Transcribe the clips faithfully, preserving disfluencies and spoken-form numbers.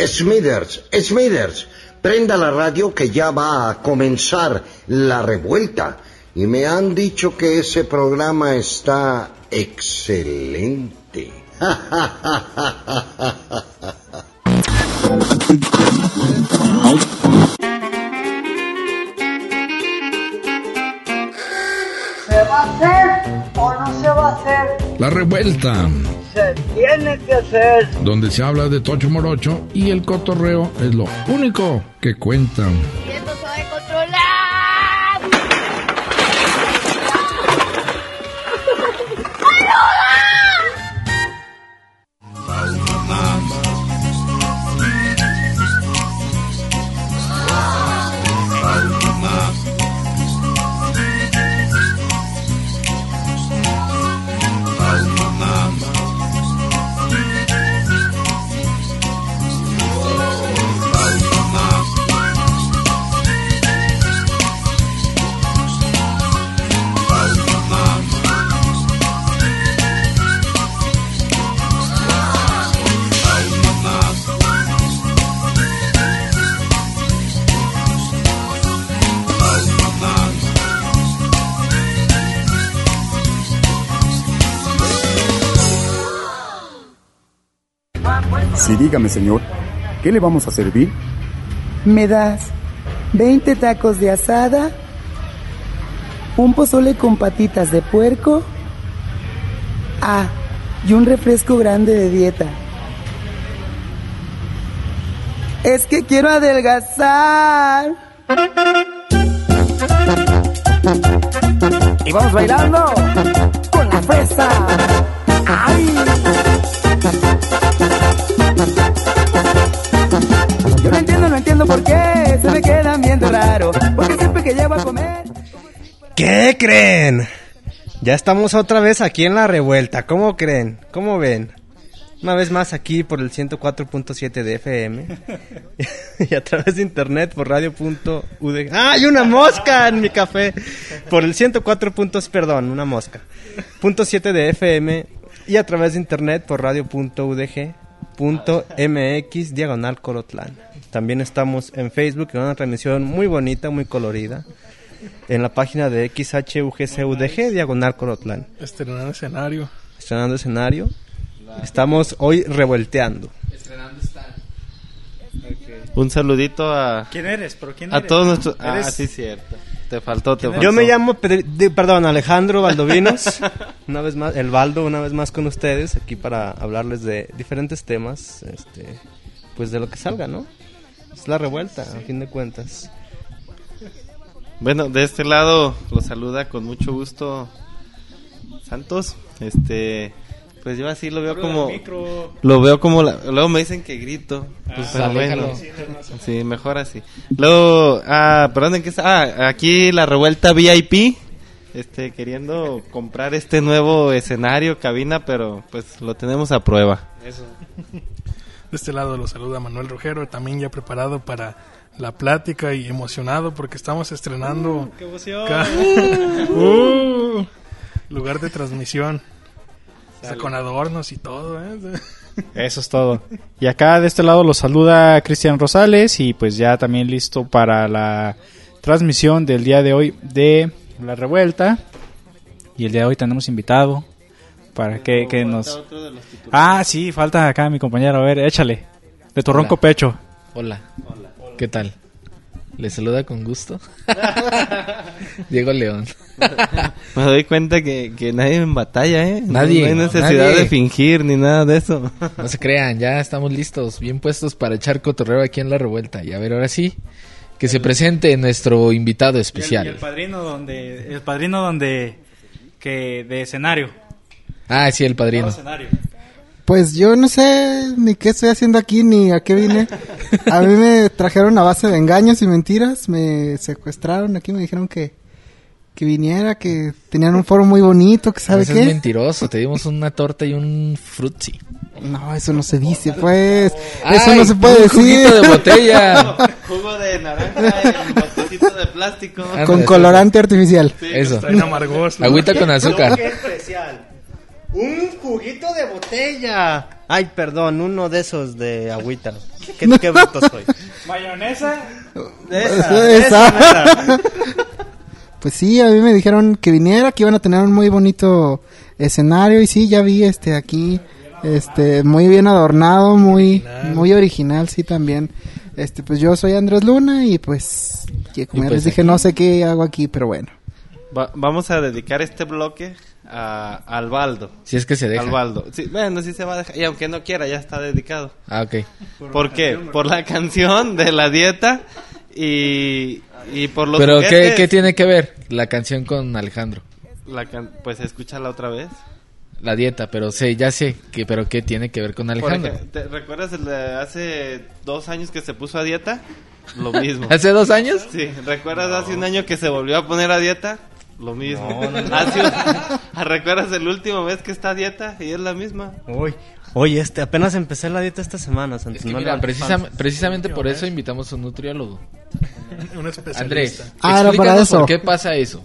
Smithers, Smithers, prenda la radio que ya va a comenzar la revuelta. Y me han dicho que ese programa está excelente. ¿Se va a hacer o no se va a hacer? La revuelta. Se tiene que hacer. Donde se habla de Tocho Morocho y el cotorreo es lo único que cuenta. Y esto se va a controlar. Sí, dígame, señor, ¿qué le vamos a servir? ¿Me das veinte tacos de asada, un pozole con patitas de puerco? Ah, y un refresco grande de dieta. Es que quiero adelgazar. Y vamos bailando con la fresa. ¡Ay! Yo no entiendo, no entiendo por qué se me quedan viendo raro, porque siempre que llego a comer... ¿Qué creen? Ya estamos otra vez aquí en la revuelta. ¿Cómo creen? ¿Cómo ven? Una vez más aquí por el ciento cuatro punto siete de F M y a través de internet por radio punto u d g. ¡Ah, hay una mosca en mi café! Por el ciento cuatro puntos, perdón, una mosca. Punto siete de F M y a través de internet por radio punto u d g punto m x diagonal Colotlán. También estamos en Facebook en una transmisión muy bonita, muy colorida, en la página de X H U G C U D G diagonal Colotlán. Estrenando escenario. Estrenando escenario. Estamos hoy revolteando. Estrenando stand. Okay. Un saludito a... ¿Quién eres? ¿Pero quién a eres? todos nuestros... ¿Eres? Ah, sí, cierto. Te faltó, te faltó. Yo me llamo, Pedri... de, perdón, Alejandro Valdovinos. Una vez más, el Valdo, una vez más con ustedes, aquí para hablarles de diferentes temas, este, pues de lo que salga, ¿no? Es la revuelta, sí. A fin de cuentas. Bueno, de este lado los saluda con mucho gusto Santos. Este... Pues yo así lo veo Puro como lo veo como la, luego me dicen que grito, pues ah, pero bueno, sí, mejor así. Luego, ah, perdón, ¿en qué está? Ah, aquí la revuelta V I P, este, queriendo comprar este nuevo escenario, cabina, pero pues lo tenemos a prueba. Eso. De este lado lo saluda Manuel Rojero, también ya preparado para la plática y emocionado porque estamos estrenando uh, ¡qué emoción! Ca- uh, lugar de transmisión. O sea, con adornos y todo, ¿eh? Eso es todo. Y acá de este lado los saluda Cristian Rosales y pues ya también listo para la transmisión del día de hoy de La Revuelta. Y el día de hoy tenemos invitado para que, que nos... Ah, sí, falta acá mi compañero. A ver, échale. De tu ronco pecho. Hola. Hola. ¿Qué tal? Les saluda con gusto Diego León. Me doy cuenta que, que nadie en batalla, ¿eh? Nadie. No hay necesidad nadie. de fingir ni nada de eso. No se crean, ya estamos listos, bien puestos para echar cotorreo aquí en La Revuelta. Y a ver, ahora sí, que se presente nuestro invitado especial. Y el, y el padrino donde... El padrino donde... Que de escenario. Ah, sí, el padrino. Pues yo no sé ni qué estoy haciendo aquí ni a qué vine. A mí me trajeron a base de engaños y mentiras. Me secuestraron aquí, me dijeron que, que viniera, que tenían un foro muy bonito, que sabe Eso qué. Es mentiroso, te dimos una torta y un frutzi. No, eso no se dice, pues. Ay, eso no se puede un decir. Juguito de botella. Jugo de naranja en botecito de plástico. Con colorante artificial. Sí, eso. Amargoso. Agüita con azúcar. ¡Qué especial! Un juguito de botella. Ay, perdón, uno de esos de agüita. ¿Qué, qué bruto soy? Mayonesa. Esa, esa. Pues sí, a mí me dijeron que viniera, que iban a tener un muy bonito escenario y sí, ya vi este aquí, este muy bien adornado, muy muy original, sí también. Este, pues yo soy Andrés Luna y pues, que como Y ya pues les dije, aquí- no sé qué hago aquí, pero bueno. Va- vamos a dedicar este bloque a al Baldo. Si es que se deja. Al Baldo. Sí, bueno, sí se va a dejar. Y aunque no quiera, ya está dedicado. Ah, ok. ¿Por qué? Por la canción de la dieta y, y por los Pero ¿qué, juguetes. ¿qué tiene que ver la canción con Alejandro? La can- pues escúchala otra vez. La dieta, pero sé, ya sé, que pero ¿qué tiene que ver con Por Alejandro? ej- ¿te recuerdas el de hace dos años que se puso a dieta? Lo mismo. ¿Hace dos años? Sí. ¿Recuerdas hace un año que se volvió a poner a dieta? Lo mismo. No, no, no. Hace un- ¿Recuerdas el último mes que está a dieta? Y es la misma. Uy, oye, este, apenas empecé la dieta esta semana, Santos. Es que no mira, le- precisam- precisamente por eso invitamos a un nutriólogo. Un especialista. Andrés, Ah, era para explícanos eso. por qué pasa eso.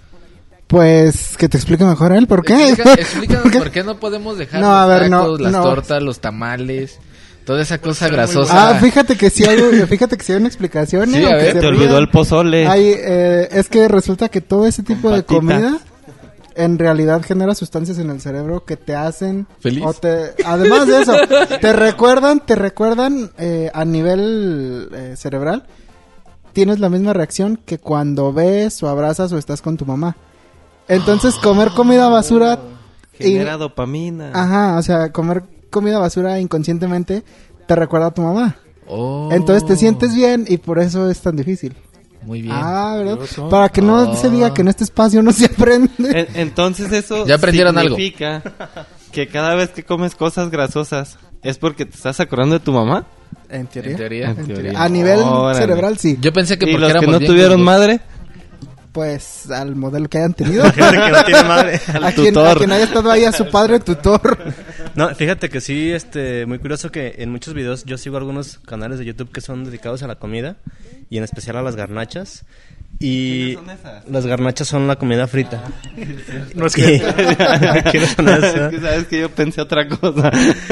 Pues que te explique mejor él, ¿por qué? Explica- explícanos por qué no podemos dejar No, los a ver, no, tacos, las no. tortas, los tamales, toda esa cosa grasosa. Ah, fíjate que sí hay, fíjate que sí hay una explicación. Sí, ¿eh? a Aunque ver. se Te rían. olvidó el pozole. Hay, eh, es que resulta que todo ese tipo de patitas. comida en realidad genera sustancias en el cerebro que te hacen ¿Feliz? o te, además de eso, te recuerdan, te recuerdan eh, a nivel eh, cerebral. Tienes la misma reacción que cuando ves o abrazas o estás con tu mamá. Entonces, comer comida basura Genera dopamina. Ajá, o sea, comer comida basura inconscientemente te recuerda a tu mamá. Oh. Entonces te sientes bien y por eso es tan difícil. Muy bien. Ah, ¿verdad? Para que no Ah. se diga que en este espacio no se aprende. En- entonces eso Ya aprendieron algo. significa que cada vez que comes cosas grasosas es porque te estás acordando de tu mamá. En teoría. En teoría. En En teoría. teoría. A nivel Órale. cerebral, sí. Yo pensé que ¿Y porque los que éramos no bien tuvieron gordos. madre? Pues al modelo que hayan tenido. Gente que no tiene madre. a, quien, a quien haya estado ahí a su padre tutor. No, fíjate que sí, este, muy curioso que en muchos videos yo sigo algunos canales de YouTube que son dedicados a la comida y en especial a las garnachas. Y ¿Quiénes son esas? las garnachas son la comida frita. No es que... ¿Quiénes son esas? Es que sabes que yo pensé otra cosa.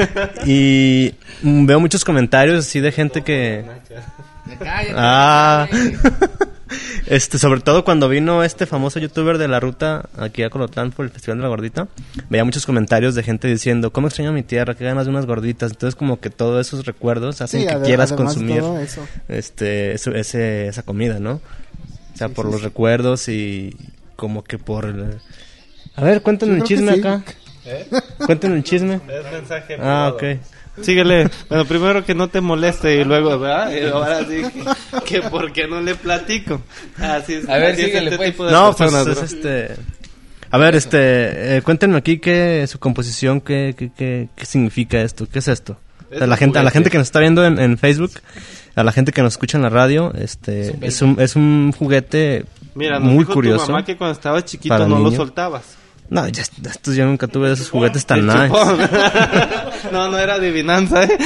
Y mm, veo muchos comentarios así de gente que... Cállate, Ah, cállate. este, sobre todo cuando vino este famoso youtuber de la ruta aquí a Colotlán por el Festival de la Gordita, veía muchos comentarios de gente diciendo, ¿cómo extraño mi tierra? ¿Qué ganas de unas gorditas? Entonces como que todos esos recuerdos hacen Sí, que ade- quieras además consumir todo eso. este eso- ese, esa comida, ¿no? O sea, por los recuerdos y como que por... el- A ver, cuéntanos Yo el creo que chisme sí. acá. Cuéntanos el chisme. Es mensaje Ah, privado. ok. Síguele. Bueno, primero que no te moleste y luego, ¿verdad? Y ahora sí que, que por qué no le platico. Así es, A ver, así es síguele, este pues. tipo de No, pues personas, es bro. este... A ver, este, eh, cuéntenme aquí qué su composición, qué, qué, qué, qué significa esto, qué es esto. O sea, Es la un gente, a la juguete. gente que nos está viendo en, en Facebook, a la gente que nos escucha en la radio, este, es un, es un juguete Mira, nos muy dijo curioso. tu mamá que cuando estabas chiquito para no lo niños. soltabas. No, ya, esto yo nunca tuve de esos juguetes tan El nice. chupón. No, no era adivinanza, ¿eh?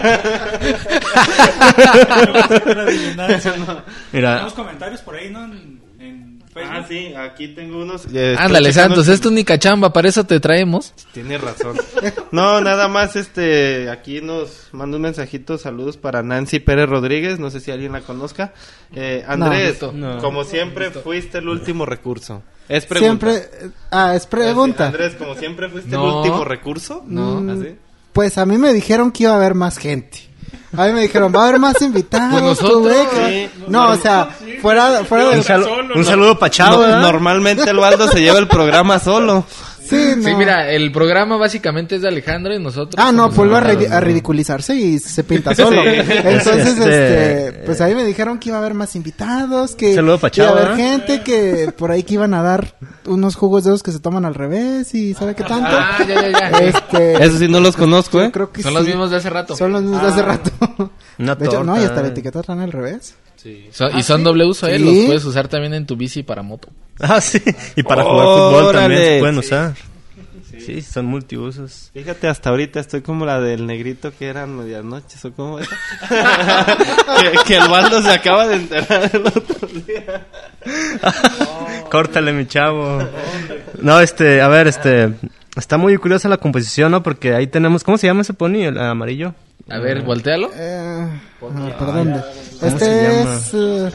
Mira, Tenemos comentarios por ahí, ¿no? En, en Facebook. Ah, sí, aquí tengo unos. eh, estoy Ándale, checando Santos, el- es tu única chamba, para eso te traemos. Tienes razón. No, nada más, este, aquí nos manda un mensajito, saludos para Nancy Pérez Rodríguez, no sé si alguien la conozca. Eh, Andrés, No, no. como siempre, fuiste el último recurso. Es pregunta. Siempre. eh, Ah, es pregunta. Andrés, como siempre, fuiste No. el último recurso. No. ¿Así? Pues a mí me dijeron que iba a haber más gente. A mí me dijeron, va a haber más invitados. Pues tú, nosotros. ve que- Sí. No, o sea, fuera, fuera un, del... sal- un saludo para Chavo, No, ¿verdad? normalmente el Baldo se lleva el programa solo. Sí, no. Sí, mira, el programa básicamente es de Alejandro y nosotros... Ah, no, somos vuelve a, invitados, ri- a ¿no? ridiculizarse y se pinta solo. Sí. Entonces, Este, este, pues ahí me dijeron que iba a haber más invitados, que Saludo pa' iba a Chava, haber ¿eh? gente, que por ahí que iban a dar unos jugos de esos que se toman al revés y sabe qué tanto. Ah, ya, ya, ya. Este, Eso sí no los conozco, ¿eh? yo creo que Son sí. los mismos de hace rato. Son los mismos de hace rato. Una De hecho, no, torta. y hasta la etiqueta traen al revés. Son- y son doble uso, ¿eh? Sí. Los puedes usar también en tu bici para moto. Ah, sí. Y para jugar fútbol también Órale. se pueden Sí. usar. Sí, son multiusos. Fíjate, hasta ahorita estoy como la del negrito que eran medianoches o cómo era. que, que el Baldo se acaba de enterar el otro día. Córtale, mi chavo. No, este, a ver, este... Está muy curiosa la composición, ¿no? Porque ahí tenemos... ¿Cómo se llama ese pony? El amarillo. A ver, voltealo. Eh, ah, perdón. ¿Cómo Este se llama? es... eh,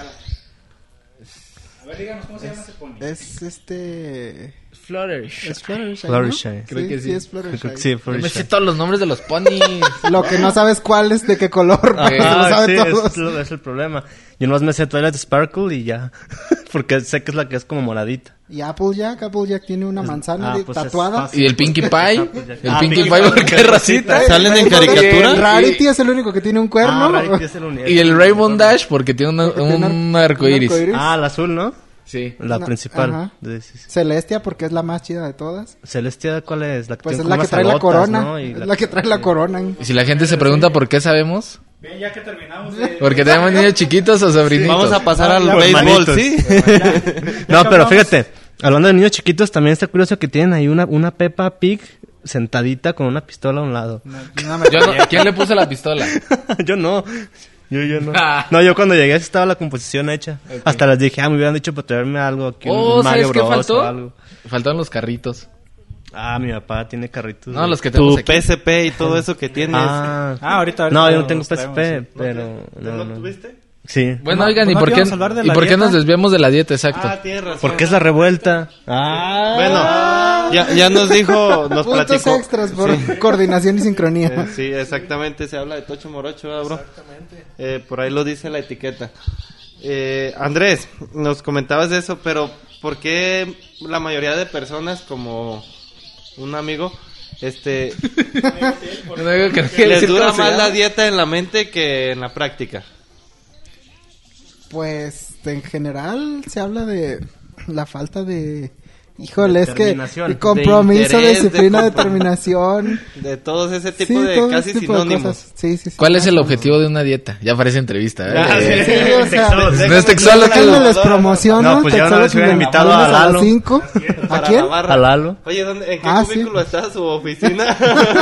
A ver, díganos cómo se llama ese pony. es este... Fluttershy. Es Fluttershy, ¿no? Fluttershy. Creo que sí. es Fluttershy. Sí, Yo me Fluttershy. sé todos los nombres de los ponis. Lo que no sabes cuál es de qué color, porque Ah, lo sabe sí, todos. es, lo- es el problema. Yo nomás me sé Twilight Sparkle y ya. Porque sé que es la que es como moradita. Y Applejack, Applejack tiene una manzana ah, de- pues es tatuada. fácil. ¿Y el Pinkie Pie? El Ah, Pinkie Pinkie Pie Pie, porque es racista. ¿Salen en caricatura? El Rarity es el único que tiene un cuerno. Ah, Rarity es el único. Y el Rainbow Dash porque tiene una- un arco iris. arcoíris. Ah, la azul, ¿no? Sí. La No, principal. ajá. Sí, sí, sí. Celestia porque es la más chida de todas. Celestia, ¿cuál es? La que Pues tiene es la como que unas trae la alotas, corona. ¿no? Y Es la- la que trae la corona. Y si la gente se pregunta por qué sabemos, Bien, ya que terminamos de... porque tenemos niños chiquitos o sobrinitos. Vamos a pasar al Por béisbol, manitos. ¿sí? No, pero fíjate, hablando de niños chiquitos, también está curioso que tienen ahí una, una Peppa Pig sentadita con una pistola a un lado. Yo no- ¿Quién le puso la pistola? Yo no. Yo, yo no. Ah. No, yo cuando llegué estaba la composición hecha. Hasta les dije, ah, me hubieran dicho para traerme algo aquí, Oh, un Mario ¿sabes qué Bros faltó? o algo. Faltaron los carritos. Ah, mi papá tiene carritos. No, de- los que tenemos Tu aquí. P S P y todo eso que tienes. Ah, Ah, ahorita, ahorita no, yo no los tengo P S traemos, P, sí. pero... ¿No No, lo no. tuviste? Sí. Bueno, No, oigan, pues ¿y no, por aquí qué, vamos a hablar de ¿y la por qué dieta. nos desviamos de la dieta? Exacto. Ah, tienes razón. Porque es la revuelta. Ah. Bueno, ya, ya nos dijo, nos Puntos platicó. extras por coordinación y sincronía. Eh, sí, exactamente, se habla de Tocho Morocho, ¿verdad, bro? Eh, por ahí lo dice la etiqueta. Eh, Andrés, nos comentabas de eso, pero ¿por qué la mayoría de personas, como un amigo, este, No digo que no quiere les decir dura cómo se más llama. la dieta en la mente que en la práctica? Pues en general se habla de la falta de... Híjole, es que Determinación. de compromiso, De interés, disciplina, de compro- determinación. De todos ese tipo Sí, de todo casi ese tipo de sinónimos. cosas. Sí, sí, sí. ¿Cuál es el objetivo de una dieta? Ya parece entrevista, ¿eh? Ah, sí. Sí, o sea, No es textual, déjenme les promociono. No, pues ya una vez Textólogo hubiera de invitado lunes a las Lalo. cinco. ¿A Para quién? la barra. A Lalo. Oye, ¿dónde, ¿en qué Ah, sí. cubículo está su oficina?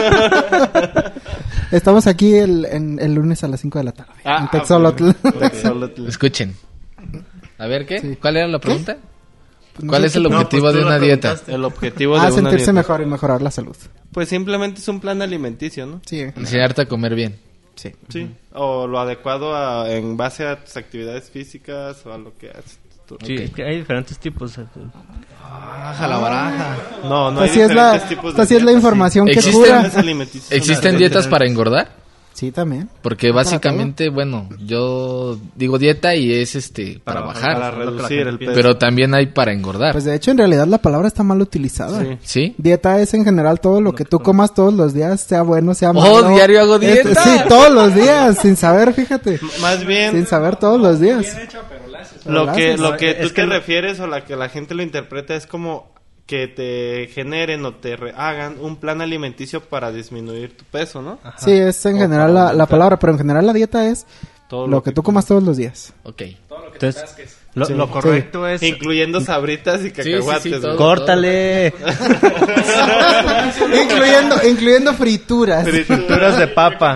Estamos aquí el, en, el lunes a las cinco de la tarde. Ah, en Texolotl. Texolotl. Escuchen. A ver, ¿qué? Sí. ¿Cuál era la pregunta? Pues no ¿Cuál sé es el qué- No, objetivo pues tú de la una dieta? preguntaste. El objetivo de Ah, una sentirse dieta. mejor y mejorar la salud. Pues simplemente es un plan alimenticio, ¿no? Sí, Enseñarte a comer bien. sí. Sí. O lo adecuado a, en base a tus actividades físicas o a lo que haces. tú. Sí, es que hay diferentes tipos. Baja la baraja. No, no Esta hay sí es la, diferentes tipos esta de sí es la dietas, información que Existen- cura. Planes alimenticios son ¿Existen diferentes. dietas para engordar? Sí, también. Porque básicamente, bueno, yo digo dieta y es este para, Para bajar. Para reducir el peso. Pero también hay para engordar. Pues de hecho, en realidad la palabra está mal utilizada. Sí. ¿Sí? Dieta es en general todo lo que tú comas todos los días, sea bueno, sea Oh, malo. diario hago Este, dieta. sí, todos los días, sin saber, fíjate. Más bien, Sin saber todos los días. lo que, haces. lo que Es tú que te no- refieres o la que la gente lo interpreta es como que te generen o te re- hagan un plan alimenticio para disminuir tu peso, ¿no? Sí, es en O general para la, la aumentar. palabra, pero en general la dieta es Todo lo que tú comas todos los días. Ok. Entonces, lo, Sí. lo correcto es... Incluyendo sabritas y sí, cacahuates. sí, güey. todo. ¡Córtale! incluyendo, incluyendo frituras. Frituras de papa.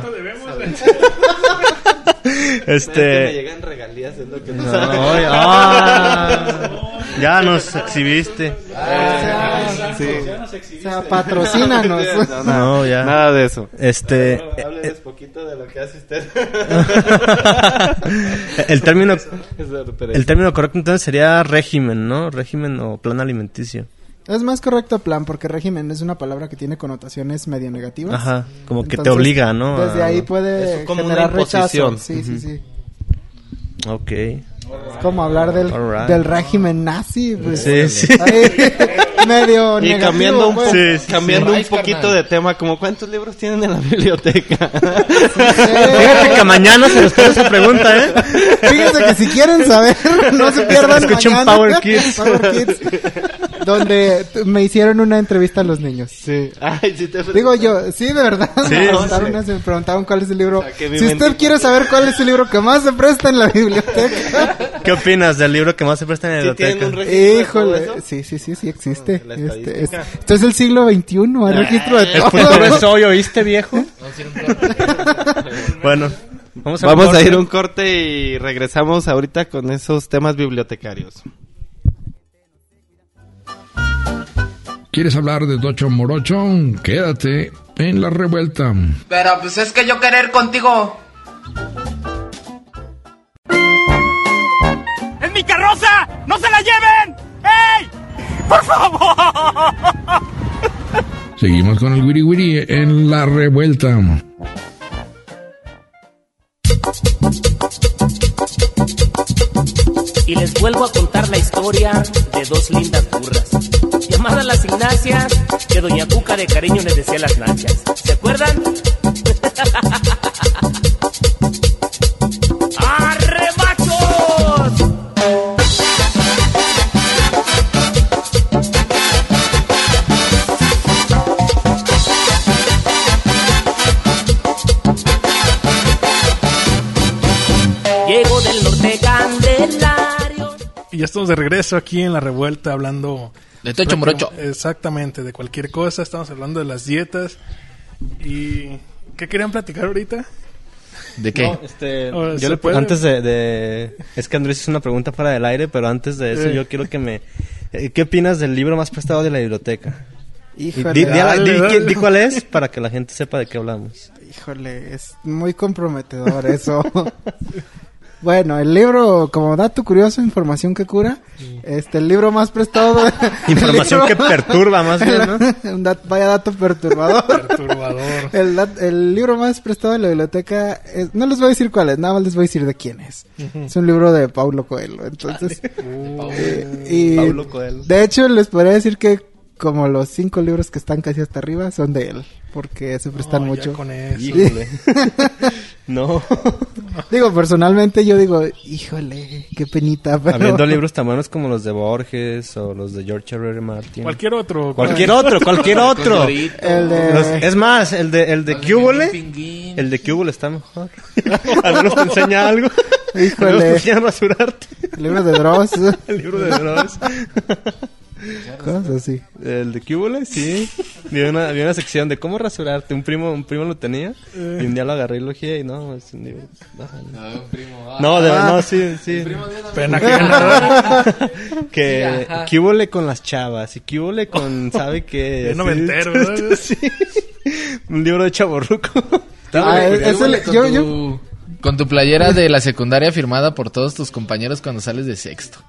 Es que me Este... llegan regalías, es lo que No, ay, ah, ya nos exhibiste. O sea, patrocínanos. No, ya. Nada de eso. Este... Hábleles poquito de lo que hace usted. El término... Eso, pero- El término correcto entonces sería régimen, ¿no? Régimen o plan alimenticio. Es más correcto plan, porque régimen es una palabra que tiene connotaciones medio negativas. Ajá, como que te Entonces, obliga, ¿no? Desde A- ahí puede Es como generar una imposición. rechazo. Sí, sí, sí. Ok. Es como hablar del, Alright. del régimen nazi. Pues, Sí, sí. ahí, medio Y negativo, cambiando un, pues. po- Sí, sí, cambiando sí. un poquito de tema, como ¿cuántos libros tienen en la biblioteca? Fíjate que mañana se responde esa pregunta, ¿eh? Fíjense que si quieren saber, no se pierdan Escuchen mañana. Power Kids. Power Kids, donde t- me hicieron una entrevista a los niños. Sí. Ay, sí te Digo yo, sí, de verdad. Sí, me, preguntaron sí. eso, me preguntaron cuál es el libro. Saqué mi Si usted mente. quiere saber cuál es el libro que más se presta en la biblioteca. ¿Qué opinas del libro que más se presta en la ¿Sí tienen un biblioteca? registro de Híjole, todo eso? sí, sí, sí, sí existe. La Este, es, estadística. esto es el siglo veintiuno, hay registro de El todo. futuro es hoy, ¿oíste, viejo? Bueno, vamos a, Vamos un a ir corte. a un corte y regresamos ahorita con esos temas bibliotecarios. ¿Quieres hablar de Tocho Morocho? Quédate en La Revuelta. Pero pues es que yo querer contigo. ¡Es mi carroza! ¡No se la lleven! ¡Ey! ¡Por favor! Seguimos con el Wiri Wiri en La Revuelta. Y les vuelvo a contar la historia de dos lindas burras llamadas las Ignacias, que doña Cuca de cariño les decía las nachas. ¿Se acuerdan? ¡Arre, machos! Llego del norte Candelario. Y ya estamos de regreso aquí en La Revuelta hablando... De Tocho Morocho. Exactamente, de cualquier cosa. Estamos hablando de las dietas. ¿Y qué querían platicar ahorita? ¿De qué? No, este, O, yo ¿se le, puede? antes de, de... Es que Andrés hizo una pregunta fuera del aire, pero antes de eso Eh. yo quiero que me... eh, ¿Qué opinas del libro más prestado de la biblioteca? Híjole. Di, di- di- Dale, di- dale. di cuál es para que la gente sepa de qué hablamos. Híjole, es muy comprometedor eso. Bueno, el libro, como dato curioso, información que cura, este, el libro más prestado... de- Información el libro- que perturba más bien, ¿no? Un dat- vaya dato perturbador. Perturbador. El, dat- el libro más prestado de la biblioteca, es- no les voy a decir cuál es, nada más les voy a decir de quién es. Ujú. Es un libro de Paulo Coelho, entonces... eh, y Paulo Coelho. De hecho, les podría decir que como los cinco libros que están casi hasta arriba son de él, porque se prestan No, ya mucho. con eso. Híjole. No. Digo, personalmente yo digo, híjole, qué penita, pero... Habiendo libros tan buenos como los de Borges o los de George R. R. Martin. Cualquier otro. Cualquier otro, cualquier otro. El de... Los- es más, el de el de Los de Cúbole, Pinguín. el de Cúbole está mejor. Al menos te enseña algo. Híjole. Al menos te enseña a rasurarte. El libro de Dross. El libro de Dross. Cosas así. El de Cúbole, sí. Había una, había una sección de cómo rasurarte. Un primo, un primo lo tenía. Y un día lo agarré y lo ojeé y no, es un libro. No, No, un primo. ah. no, de, no sí, sí. Pena que Que Sí, ajá. Cúbole con las chavas y Cúbole con sabe qué. Bien noventero, ¿verdad? Sí. Un libro de chavorruco. Ah, es- es el- con, yo- tu, yo- con tu playera de la secundaria firmada por todos tus compañeros cuando sales de sexto.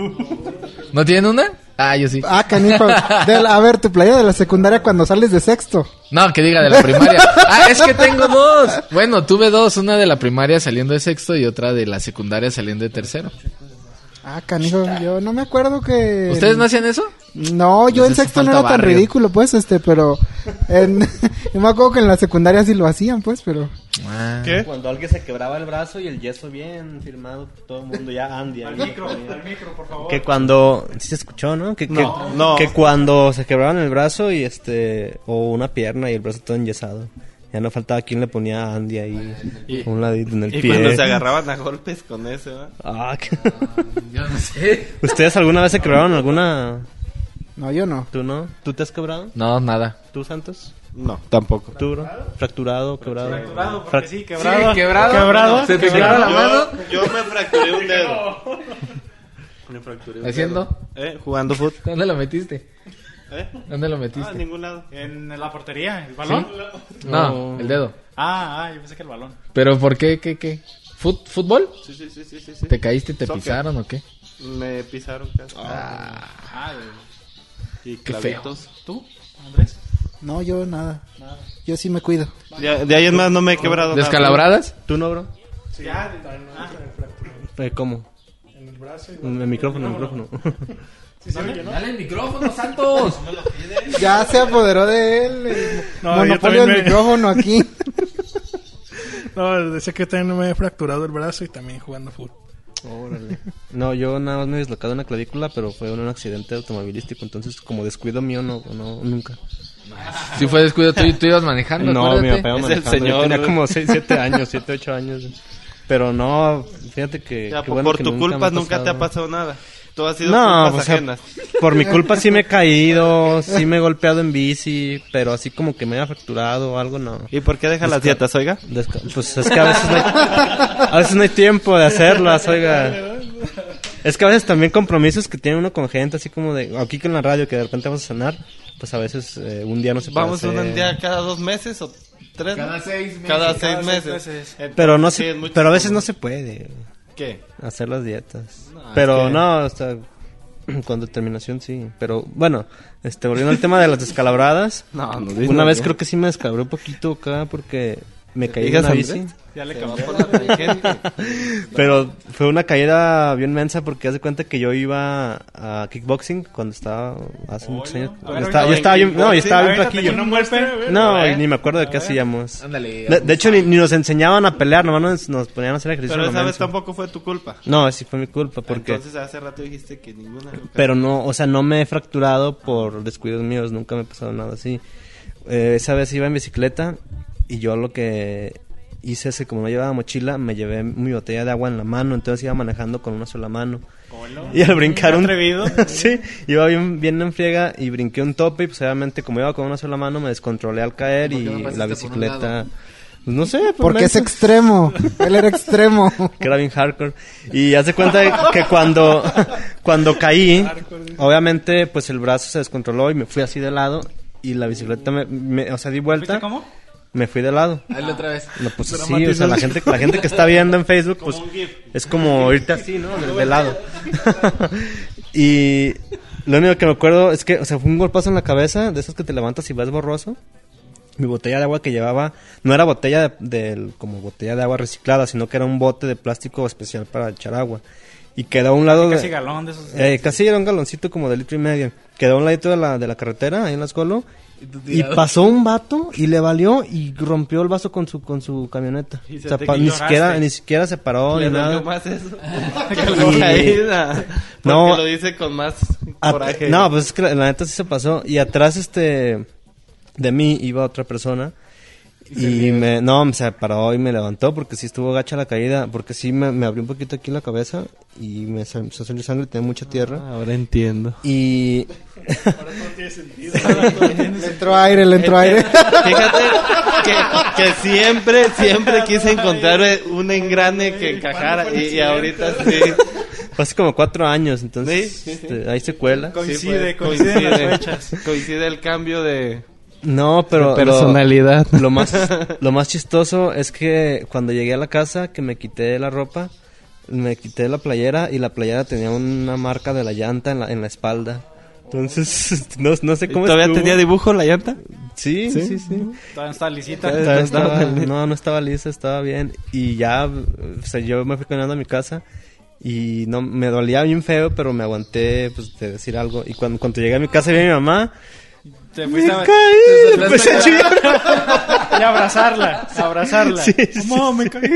¿No tienen una? Ah, yo sí. Ah, canijo. De la- a ver, tu playa de la secundaria cuando sales de sexto. No, que diga de la primaria. Ah, es que tengo dos. Bueno, tuve dos. Una de la primaria saliendo de sexto y otra de la secundaria saliendo de tercero. Ah, canijo, yo no me acuerdo que... ¿Ustedes no hacían eso? No, yo Les en hace sexto no falta era tan barrio. ridículo, pues, este, pero... En, yo me acuerdo que en la secundaria sí lo hacían, pues, pero... Ah. ¿Qué? Cuando alguien se quebraba el brazo y el yeso bien firmado, todo el mundo ya Andy. Al micro, al micro, por favor. Que cuando, sí se escuchó, ¿no? Que, que, No, no. que cuando se quebraban el brazo y este, o una pierna y el brazo todo enyesado, ya no faltaba quien le ponía a Andy ahí, Y- un ladito en el Y pie. cuando se agarraban a golpes con eso, ¿eh? Ah, qué- Yo no sé. ¿Ustedes alguna vez se quebraron alguna? No, yo no. ¿Tú no? ¿Tú te has quebrado? No, nada. ¿Tú, Santos? No, tampoco. ¿Tú, bro? ¿Fracturado, quebrado? Fracturado, Fra- porque sí, quebrado. Sí, quebrado. Quebrado. ¿Se te Quebrado. quebró la mano? Yo, yo me fracturé un dedo. Me fracturé un ¿Haciendo? dedo. ¿Eh? Jugando fútbol. ¿Dónde lo metiste? ¿Eh? ¿Dónde lo Ah, metiste? en ningún lado. En la portería, el balón. No, el dedo. Ah, ah, yo pensé que el balón. ¿Pero por qué? ¿Qué? ¿Qué? ¿Fut- ¿Fútbol? Sí, sí, sí, sí, sí, sí. ¿Te caíste, te Soccer. pisaron o qué? Me pisaron casi. Ah, Y qué clavitos. ¿tú, Andrés? No, yo nada. Yo sí me cuido. De, de ahí en más no me he quebrado nada. ¿Descalabradas? ¿Tú no, bro? Sí, Ya, también ah. me fracturé Eh, ¿Cómo? en el brazo. Y El micrófono, el micrófono. ¿Sí se oye, no? ¡Dale el micrófono, Santos! Ya se apoderó de él el No, yo monopolio también del me- micrófono aquí. No, decía que también me he fracturado el brazo y también jugando fútbol. Órale. No, yo nada más me he dislocado una clavícula, pero fue en un accidente automovilístico, entonces como descuido mío no, no nunca. Si fue descuido, tú, tú ibas manejando, No, mi acuérdate. papá iba Es el manejando, yo señor, tenía güey. como seis, siete años, siete, ocho años. Pero no, fíjate que... Ya, qué por bueno por que tu nunca me culpa ha nunca te ha pasado. pasado nada. Tú has sido No, culpas pues, o sea, ajenas. por mi culpa sí me he caído, sí me he golpeado en bici, pero así como que me haya fracturado o algo, no. ¿Y por qué deja las Desca- dietas, oiga? Desca- Pues es que a veces no hay, a veces no hay tiempo de hacerlas, oiga. Es que a veces también compromisos que tiene uno con gente, así como de aquí con la radio, que de repente vamos a cenar. pues a veces eh, un día no se puede Vamos hacer. un día cada dos meses o tres. Cada seis meses. Cada seis Cada meses. seis meses. Entonces, Pero no sí, se, es mucho pero a veces tiempo. no se puede. ¿Qué? Hacer las dietas. No, pero es que- no, o sea, con determinación sí. Pero bueno, este, volviendo al tema de las descalabradas. No, no, Una no, vez no. creo que sí me descalabré un poquito acá porque me caí de digas, una Andrés? bici. Ya le Se cambió. va por la tangente. Pero fue una caída bien mensa porque haz de cuenta que yo iba a kickboxing cuando estaba hace muchos años. A ver, Yo estaba, yo ahorita estaba bien, no, yo estaba bien avéntate flaquillo. con un golpe, a ver. No, A ver. y ni me acuerdo de A qué ver. hacíamos. Ándale. De, de hecho, ni, ni nos enseñaban a pelear, nomás nos, nos ponían a hacer ejercicio. Pero a lo esa vez menso. tampoco fue tu culpa. No, sí fue mi culpa porque... Entonces hace rato dijiste que ninguna. Pero no, o sea, no me he fracturado por descuidos míos, nunca me ha pasado nada así. Eh, esa vez iba en bicicleta y yo lo que hice es que como no llevaba mochila, me llevé mi botella de agua en la mano, entonces iba manejando con una sola mano. Hola. Y al brincar ¿Qué un... atrevido? sí, iba bien, bien en friega y brinqué un tope y pues obviamente como iba con una sola mano me descontrolé al caer ¿Por y qué no pasaste la por un bicicleta... lado? Pues no sé, por Porque es menso. extremo. Él era extremo. Que era bien hardcore. Y hace cuenta que cuando, cuando caí, obviamente, pues el brazo se descontroló y me fui así de lado. Y la bicicleta me, me- o sea, di vuelta. ¿Viste cómo? Me fui de lado. Hazle otra vez. No, pues sí, o sea, la gente, la gente que está viendo en Facebook, pues es como irte así, ¿no? De, de lado. Y lo único que me acuerdo es que, o sea, fue un golpazo en la cabeza, de esos que te levantas y vas borroso. Mi botella de agua que llevaba no era botella de, del- como botella de agua reciclada, sino que era un bote de plástico especial para echar agua. Y quedó a un lado Casi de... galón de esos. Eh, casi era un galoncito como de litro y medio. Quedó a un ladito de la, de la carretera, ahí en la Escolo. Y pasó un vato y le valió y rompió el vaso con su con su camioneta. Y se O sea, te pa- ni lloraste. siquiera ni siquiera se paró Le ni dolió nada. más eso. Y- que la caída. Porque No. lo dice con más A- coraje. no, pues es que la, la neta sí se pasó. Y atrás este de mí iba otra persona. Y me, no, me se paró y me levantó porque sí estuvo gacha la caída. Porque sí me, me abrió un poquito aquí en la cabeza y me sal- empezó a salir sangre, tenía mucha tierra. Ah, ahora entiendo. Y... Le entró aire, le entró aire. Fíjate que, que siempre, siempre quise encontrar un engrane que encajara y, y ahorita sí. Fue hace como cuatro años, entonces Sí, sí, sí. este, hay secuela. Coincide, Sí, pues, coinciden las fechas. Coincide el cambio de... No, pero De personalidad. Lo, lo más lo más chistoso es que cuando llegué a la casa que me quité la ropa, me quité la playera y la playera tenía una marca de la llanta en la, en la espalda. Entonces, no, no sé cómo ¿Todavía estuvo. tenía dibujo la llanta? Sí, sí, sí. Todavía está lisita. Estaba- estaba- no, no estaba lisa, estaba bien. Y ya, o sea, yo me fui caminando a mi casa y no me dolía bien feo, pero me aguanté pues de decir algo. Y cuando, cuando llegué a mi casa vi a mi mamá. Te fuiste Me a... caí, Te empecé a fuiste chillar. Y abrazarla, abrazarla. Sí, sí, Mamá, me caí.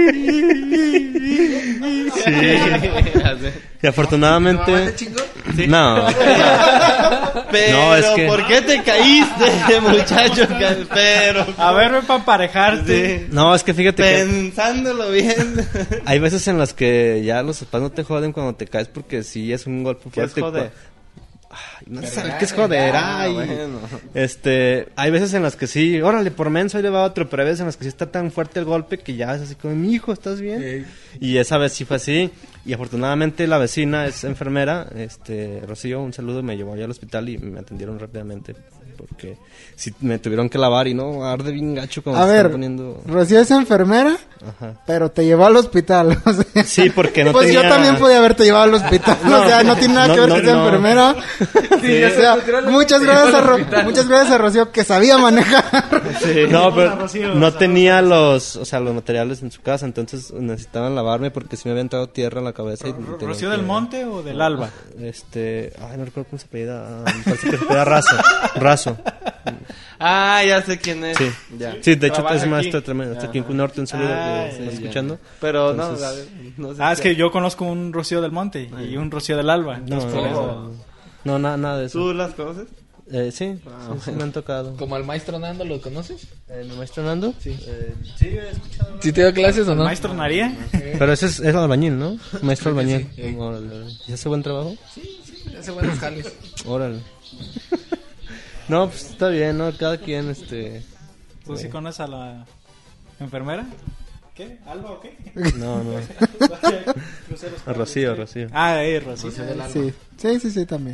Sí. Y afortunadamente... ¿Tu mamá te chingó? Sí. No. Pero, No, es que- ¿por qué te caíste, muchacho? Pero... A ver, ven para emparejarte. Sí. No, es que fíjate que Pensándolo bien. hay veces en las que ya los papás no te joden cuando te caes porque sí es un golpe ¿Qué es fuerte. joder? Ay, no sabes qué es joder. Ay. bueno. Este, hay veces en las que sí, órale, por menso, ahí le va otro, pero hay veces en las que sí está tan fuerte el golpe que ya es así como, mi hijo, ¿estás bien? Y esa vez sí fue así. Y afortunadamente la vecina es enfermera, este, Rocío, un saludo, me llevó allá al hospital y me atendieron rápidamente porque sí me tuvieron que lavar y no, arde bien gacho como A se ver, están poniendo. Rocío es enfermera, Ajá. pero te llevó al hospital. O sea, Sí, porque no pues tenía... yo también podía haberte llevado al hospital. No, o sea, no tiene nada no, que ver no, que sea no. enfermera. Sí, o sea, muchas gracias, a Ro- muchas gracias a Rocío que sabía manejar. Sí, no, pero Rocío, no o sea, tenía los, o sea, los materiales en su casa, entonces necesitaban lavarme porque sí me había entrado tierra en la cabeza. Y tenían ¿Rocío que- del Monte o del Alba? Este, ay, no recuerdo cómo se apellida, ah, me parece que se apellida Razo, Razo. Ah, ya sé quién es. Sí, Ya. sí, de hecho Trabaja es maestro aquí. tremendo, está aquí en Cunorte, un saludo, Ah, que sí, está ya. escuchando. Pero Entonces- no, a ver, no sé Ah, es qué. que yo conozco un Rocío del Monte y un Rocío del Alba. No, entonces, por no, eso. no, nada, nada de eso. ¿Tú las conoces? Eh, sí, Ah, sí, sí, bueno. me han tocado. ¿Como al maestro Nando lo conoces? Eh, ¿Mi maestro Nando? Sí. Eh, sí, he escuchado. ¿Sí te dio clases o no? ¿Maestro Naría? Pero ese es, es albañil, ¿no? Maestro Creo que albañil. sí, sí. Órale, órale. ¿Y hace buen trabajo? Sí, sí, hace buenos jales. Órale. No, pues está bien, ¿no? Cada quien, este... ¿Tú sí conoces a la enfermera? ¿Qué? ¿Alba o qué? No, no. A Rocío, Rocío. Ah, eh, Rocío. Rocío del Alba. Sí, sí, sí, sí, también.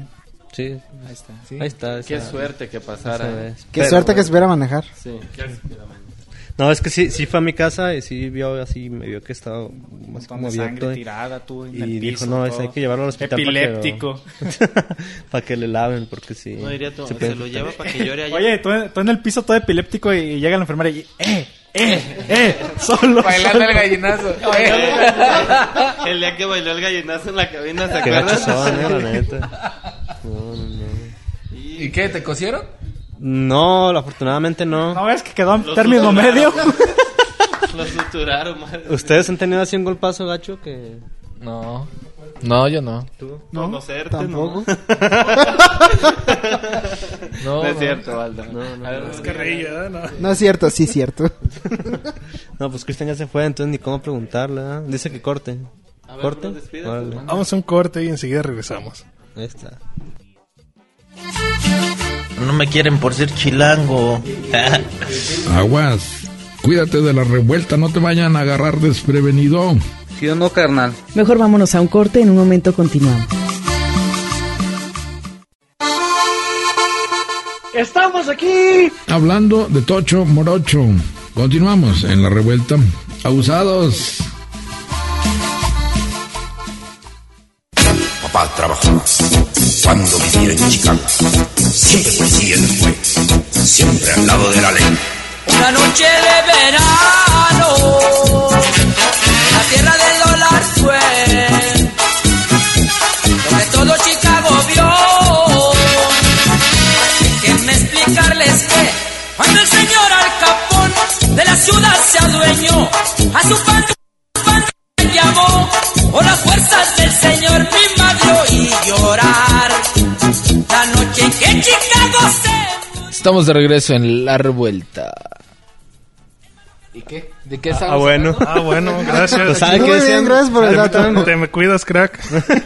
Sí. Ahí está. Sí. Ahí está. Qué esa- suerte que pasara. esa vez. Qué Pero, suerte que supiera manejar. Sí, qué supiera manejar. No, es que sí, sí fue a mi casa y sí vio así, me vio que estaba Un más montón como de abierto. sangre y- tirada, tú en Y el dijo, piso, no, todo. ese hay que llevarlo al hospital. Epiléptico. Para que le laven, porque sí. No diría tú, se se, puede lo infectar. lleva para que llore allá. Oye, tú, tú en el piso todo epiléptico y llega la enfermera y... ¡Eh! ¡Eh! ¡Eh! Solo. Bailando solo. el gallinazo. El día que bailó el gallinazo en la cabina, ¿se Qué acuerdan? gachos son, eh, la neta. No, no, no. ¿Y qué? ¿Te cosieron? No, afortunadamente no. ¿No ves que quedó en Los término suturaron. medio? Lo suturaron, madre. ¿Ustedes han tenido así un golpazo, gacho? Que... No. No, yo no. ¿Tú? No, Conocerte, tampoco. No, No es no. cierto, Valda. No, no. A ver, Es carrilla, ¿no? No es cierto, sí es cierto. No, pues Cristian ya se fue, entonces ni cómo preguntarle, ¿verdad? Dice que corte. A ver, ¿Corte? bro, despídete, Órale. ¿no? Vamos a un corte y enseguida regresamos. Ahí está. No me quieren por ser chilango. Aguas. Cuídate de la revuelta, no te vayan a agarrar desprevenido. ¿Sí o no, carnal? Mejor vámonos a un corte, en un momento continuamos. ¡Estamos aquí! Hablando de Tocho Morocho. Continuamos en la revuelta. Abusados. Papá trabajaba cuando vivía en Chicago. Siempre policía fue, siempre al lado de la ley. Una noche de verano, la tierra del dólar fue donde todo Chicago vio. Déjenme explicarles que cuando el señor Al Capone de la ciudad se adueñó, a su pan le llamó por las fuerzas del señor mi madre y llorar la noche en que Chicago se... Estamos de regreso en La Revuelta. ¿Y qué? ¿De qué estamos Ah, bueno. hablando? Ah, bueno, gracias. Pues, ¿sabe Muy qué bien, decían? gracias por el Te- dato. Te me cuidas, crack.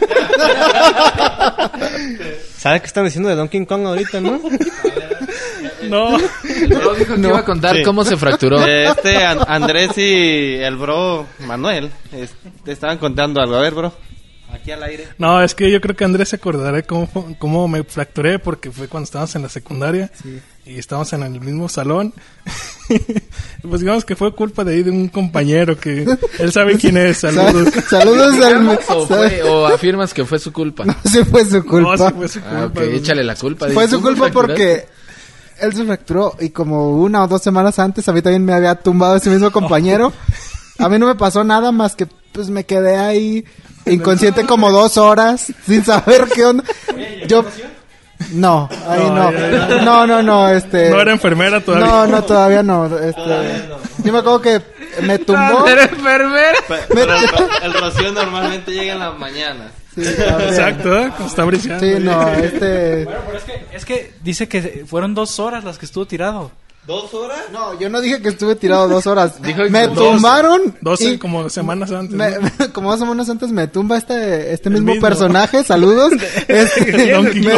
¿Sabe qué están diciendo de Donkey Kong ahorita, no? No. El bro dijo que iba a contar Sí. cómo se fracturó. Este An- Andrés y el bro Manuel es- te estaban contando algo. A ver, bro. Aquí al aire. No, es que yo creo que Andrés se acordará cómo, fu- cómo me fracturé porque fue cuando estábamos en la secundaria y estábamos en el mismo salón. Pues digamos que fue culpa de ahí de un compañero que él sabe quién es. Saludos. Saludos al... ¿O, fue- o afirmas que fue su culpa? No, sí fue su culpa. No, sí fue su culpa. Ah, ok, échale la culpa. Fue Dice, su ¿tú me culpa fracturaste? porque él se fracturó y como una o dos semanas antes a mí también me había tumbado ese mismo compañero. A mí no me pasó nada más que pues me quedé ahí inconsciente como dos horas sin saber qué onda. Yo no, ahí No, no. ya, ya. No, no, no, este No era enfermera todavía. No, no, todavía no, este yo me acuerdo que me tumbó. ¿Eres enfermera? Pe- Pero el, ro- el rocío normalmente llega en la mañana. Sí, también. Exacto, ¿eh? Está brillando. Sí, no, este Bueno, pero es que, es que dice que fueron dos horas las que estuvo tirado. ¿Dos horas? no, yo no dije que estuve tirado dos horas. Dijo que Me dos- tumbaron Doce y como semanas antes. Me- ¿no? como dos semanas antes me tumba este este mismo, mismo. personaje, saludos. Este, Donkey me-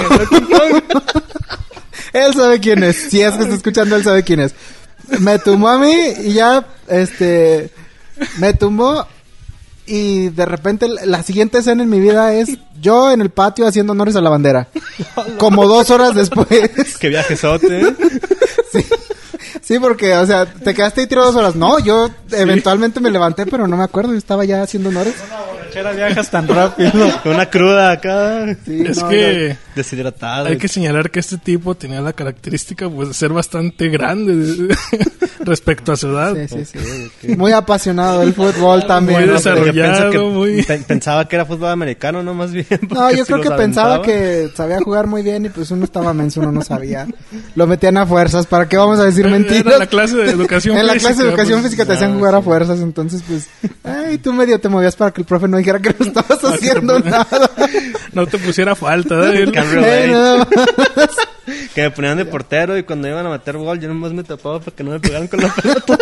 él sabe quién es, si es que está escuchando él sabe quién es. Me tumbó a mí y ya este me tumbó y de repente la siguiente escena en mi vida es yo en el patio haciendo honores a la bandera. Como dos horas después. Qué viajesote. ¿eh? Sí. Sí, porque, o sea, te quedaste ahí tirado dos horas. No, yo eventualmente me levanté, pero no me acuerdo. Yo estaba ya haciendo honores. Chera, viajas tan rápido. Con una cruda acá. Sí, Es no, que Deshidratado. hay que señalar que este tipo tenía la característica pues, de ser bastante grande de- respecto a su edad. Sí, sí, sí. Muy apasionado del fútbol también. Muy ¿no? desarrollado. Yo pienso que muy- pe- Pensaba que era fútbol americano, no más bien. No, porque yo si creo que los pensaba aventaba. que sabía jugar muy bien y pues uno estaba menso, uno no sabía. Lo metían a fuerzas. ¿Para qué vamos a decir mentiras? Era la clase de educación En la física, clase de educación pues, física te hacían ah, jugar a sí. fuerzas, entonces pues... Ay, tú medio te movías para que el profe no dijera que no estabas Para que te haciendo pon- nada. No te pusiera falta. ¿eh? Can't relate. Eh, nada más. Que me ponían de portero y cuando iban a meter gol yo nomás me tapaba para que no me pegaran con la pelota.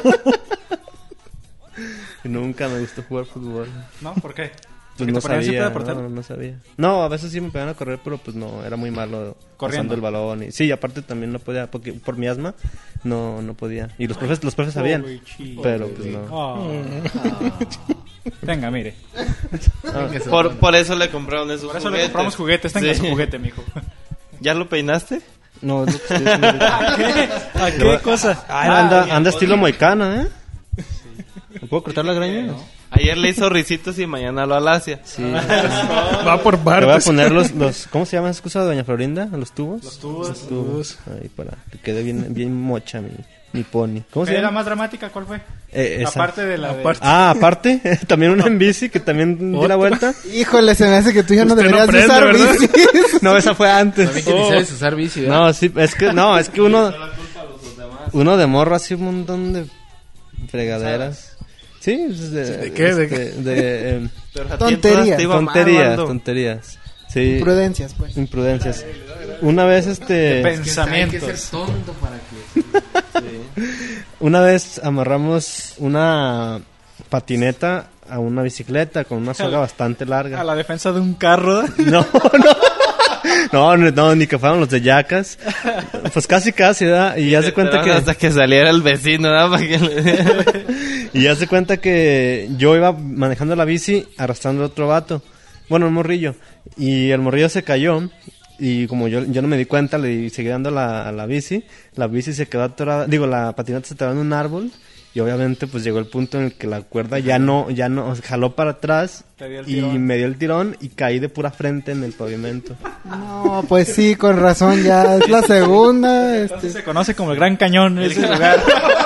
Y nunca me gustó jugar fútbol. ¿No? ¿Por qué? Pues ¿Que no te ponían siempre sabía, de portero? no, no sabía. No, a veces sí me pegaban a correr, pero pues no, era muy malo Corriendo. pasando el balón. Y, sí, aparte también no podía, porque por mi asma, no, no podía. Y los profes, los profes sabían, Pobre chico. pero pues no. Oh. Venga, mire. Ah, por, por eso le compraron esos Por eso le juguetes. compramos juguetes. Tenga Sí. su juguete, mijo. ¿Ya lo peinaste? No, es lo que estoy diciendo ahorita. ¿A qué? ¿A qué cosa? Ah, anda, anda estilo moicano, ¿eh? ¿Me puedo cortar la greña? No. Ayer le hizo risitos y mañana lo alacia. Sí. Va por partes. Te voy a poner los, los... ¿Cómo se llama esa cosa de Doña Florinda? ¿Los tubos? Los tubos. Los tubos. Ahí para que quede bien, bien mocha mi, mi pony. ¿Cómo se ¿Era llama? la más dramática? ¿Cuál fue? Eh, esa. Aparte de la de... Aparte. Ah, aparte. También una en bici que también dio la vuelta. Híjole, se me hace que tú ya no Usted deberías no aprende, usar ¿verdad? bici. No, esa fue antes. A mí que ni sabes usar bici, ¿verdad? No, sí, es que, no, es que uno... Uno de morro hace un montón de fregaderas. Sí, de, ¿De qué? ¿De este, qué? de, eh, Tonterías. Tonterías, tonterías. Sí. Imprudencias, pues. Imprudencias. Una vez, este... Pensamientos. Hay que ser tonto para que... Sí. Una vez amarramos una patineta a una bicicleta con una soga bastante larga. A la defensa de un carro. No, no. No, no, no, ni que fueran los de Yacas. Pues casi, casi, ¿verdad? Y ya se cuenta que... Hasta que saliera el vecino, ¿verdad? Para que le... Y ya se cuenta que yo iba manejando la bici arrastrando a otro vato. Bueno, un morrillo. Y el morrillo se cayó. Y como yo, yo no me di cuenta, le seguí dando la, a la bici. La bici se quedó atorada. Digo, la patineta se atoró en un árbol. Y obviamente pues llegó el punto en el que la cuerda ya no, ya no, jaló para atrás. Y me dio el tirón y caí de pura frente en el pavimento. No, pues sí, con razón, ya es la segunda. Entonces Este... se conoce como el Gran Cañón, ese lugar.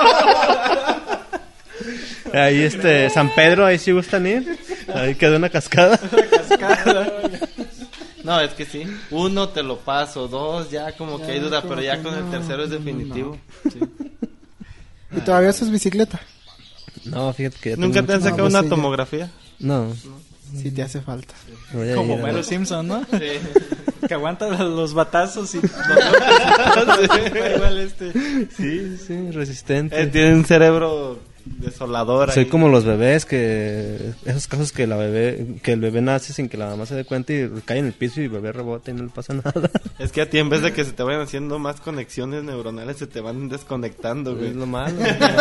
Ahí este, San Pedro, ahí sí gustan ir. Ahí quedó una cascada. Cascada. No, es que sí. Uno te lo paso, dos ya como que hay duda, pero ya con el tercero es definitivo. Sí. ¿Y todavía usas bicicleta? No, fíjate que... ¿Nunca te han sacado pues una sí, ya. tomografía? No. Sí te hace falta. Voy a Como ir a Mero ver. Simpson, ¿no? Sí. Que aguanta los batazos y los golpes. Igual este. Sí, sí, resistente. Eh, tiene un cerebro desolador. Soy ahí. como los bebés que... Esos casos que la bebé... Que el bebé nace sin que la mamá se dé cuenta y cae en el piso y el bebé rebota y no le pasa nada. Es que a ti en vez de que se te vayan haciendo más conexiones neuronales, se te van desconectando, güey. Es lo malo.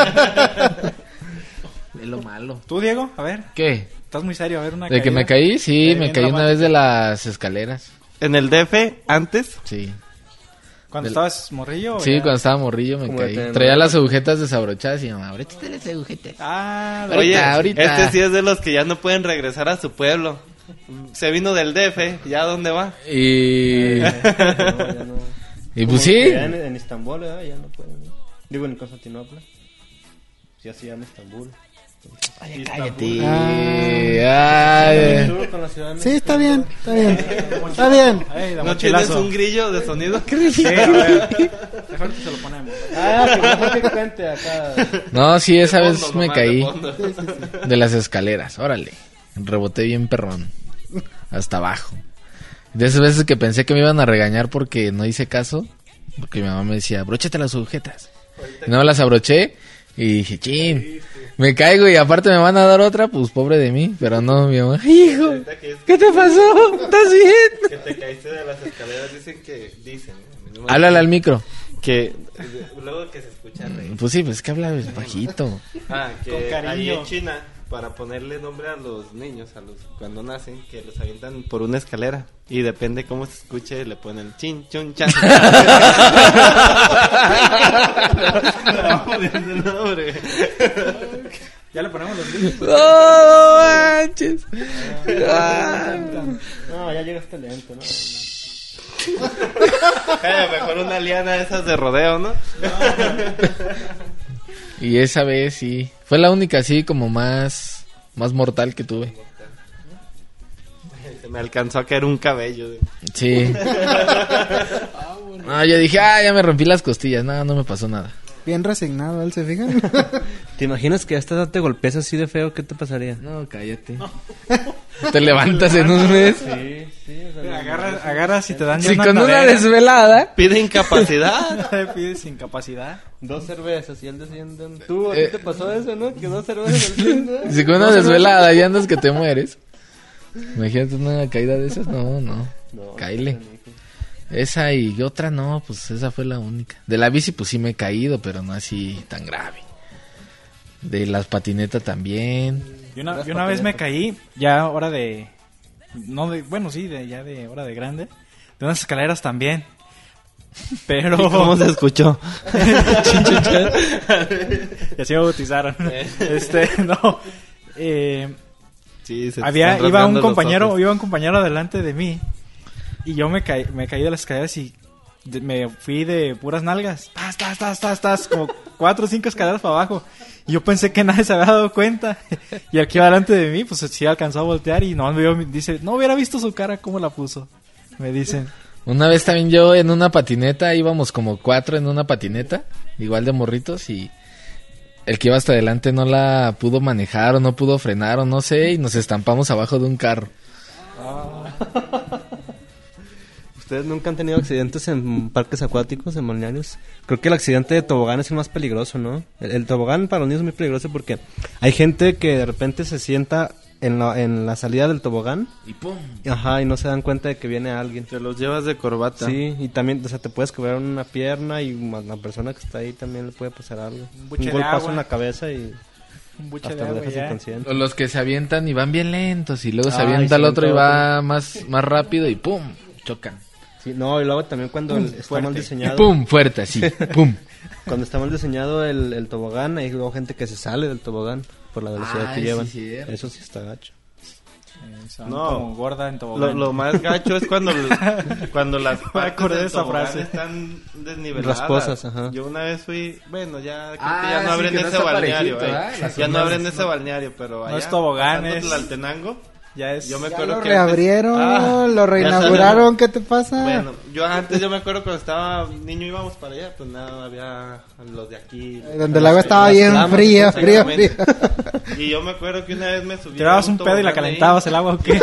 Es lo malo. ¿Tú, Diego? A ver. ¿Qué? Estás muy serio, a ver una ¿De que caída. me caí? Sí, Caí me bien caí una dramática. vez de las escaleras. ¿En el D F antes? Sí. ¿Cuando Del- estabas morrillo? o Sí, ya? cuando estaba morrillo me Como de caí. tener- Traía las agujetas desabrochadas y mi mamá, abróchate las agujetas. Ah, Ahorita, Oye, ahorita. este sí es de los que ya no pueden regresar a su pueblo. Se vino del D F, ¿ya dónde va? Y... No, ya no. y Como pues sí. que ya En, en Istambul, ¿verdad? Ya no pueden. ¿no? Digo, en Constantinopla. Ya se llama Estambul. Ay, cállate. Ah. Ay. Solo con la ciudad de Sí, está México. bien, está bien. Está bien. Ay, da ¿No tienes mochilazo. un grillo de sonido? Sí, a ver. Mejor que se lo ponemos. Ah, que mejor que cuente acá. No, sí, esa De vez fondo, me nomás, de caí fondo. de las escaleras. Órale. Reboté bien perrón. Hasta abajo. De esas veces que pensé que me iban a regañar porque no hice caso. Porque mi mamá me decía, abróchate las agujetas. Y no me las abroché. Y dije, chin, me caigo y aparte me van a dar otra, pues pobre de mí. Pero no, mi mamá, hijo, ¿qué te pasó? ¿Estás bien? Que te caíste de las escaleras, dicen que... Dicen, ¿eh? No me- Háblale al micro. Que luego que se escucha reír. Pues sí, pues es que habla bajito. Ah, que Con cariño. ahí en China, para ponerle nombre a los niños, a los cuando nacen, que los avientan por una escalera. Y depende cómo se escuche, le ponen chin, chun, chan. No, desde el nombre. Ya le ponemos los grillos. ¡Oh, manches! Ah. No, ya llegaste lento, ¿no? Eh, mejor una liana de esas de rodeo, ¿no? Y esa vez sí. Fue la única así como más, más mortal que tuve. Se me alcanzó a caer un cabello. güey. Sí. No, yo dije, ah, ya me rompí las costillas. No, no me pasó nada. Bien resignado, él se fijan. ¿Te imaginas que a esta edad te golpeas así de feo? ¿Qué te pasaría? No, cállate. Te levantas en un mes. Sí, sí. O sea, Agarras, agarras y te dan ya Si una con una cadera. desvelada. Pide incapacidad. Pides incapacidad. Dos cervezas y él desciende. ¿Tú, a Eh. ti te pasó eso, no? Que dos cervezas al fin, Si con una desvelada y andas que te mueres. Imagínate una caída de esas. No, no. No, Cáile. Esa y otra no, pues esa fue la única. De la bici pues sí me he caído, pero no así tan grave. De las patinetas también. Y una, y una vez me caí, ya hora de... no de Bueno, sí, de ya de hora de grande. De unas escaleras también. Pero... ¿Y cómo se escuchó? Y así me bautizaron. Este, no. Eh, sí, se había, están iba un rasgando los compañero, ojos. iba un compañero delante de mí. Y yo me caí, me caí de las escaleras y de- me fui de puras nalgas. Tas, tas, tas, tas, tas, como cuatro o cinco escaleras para abajo. Y yo pensé que nadie se había dado cuenta. Y el que iba delante de mí, pues sí alcanzó a voltear y no me vio, dice, no hubiera visto su cara cómo la puso. Me dicen. Una vez también yo en una patineta, íbamos como cuatro en una patineta, igual de morritos, y el que iba hasta adelante no la pudo manejar o no pudo frenar o no sé, y nos estampamos abajo de un carro. ¿Ustedes nunca han tenido accidentes en parques acuáticos, en balnearios? Creo que el accidente de tobogán es el más peligroso, ¿no? El, el tobogán para los niños es muy peligroso porque hay gente que de repente se sienta en la, en la salida del tobogán y ¡pum! Ajá, y no se dan cuenta de que viene alguien. Te los llevas de corbata. Sí, y también, o sea, te puedes quebrar una pierna y a la persona que está ahí también le puede pasar algo. Un Un, buche de golpazo agua. en la cabeza y Un buche hasta de lo agua dejas ya. inconsciente. O los que se avientan y van bien lentos, y luego se Ah, y avienta se el otro y avienta va otro. más, más rápido y ¡pum! Chocan. Sí, no, y luego también cuando Pum, el- está fuerte. mal diseñado. Y ¡pum! Fuerte, así, ¡pum! Cuando está mal diseñado el, el tobogán, hay luego gente que se sale del tobogán por la velocidad Ay, que sí, llevan. cierto. Eso sí está gacho. Son No, como gorda en lo, tobogán. lo más gacho es cuando, cuando las Me partes acordé de del esa tobogán frase. están desniveladas. Rasposas, ajá. Yo una vez fui, bueno, ya creo Ah, que ya no sí, abren que no ese está balneario, parejito, eh. ¿verdad? Las Ya no ondas, abren ese no. balneario, pero allá No es tobogán, pasando es- Tlaltenango, Ya es... yo me Ya acuerdo lo que reabrieron, Ah, lo ya reinauguraron, salen- ¿qué te pasa? Bueno, yo antes yo me acuerdo cuando estaba niño íbamos para allá, pues nada, había los de aquí. Donde el agua estaba las bien lamas, fría, fría, exactamente. Y yo me acuerdo que una vez me subí. ¿Tirabas a un pedo y la tobogán ahí. calentabas el agua o qué?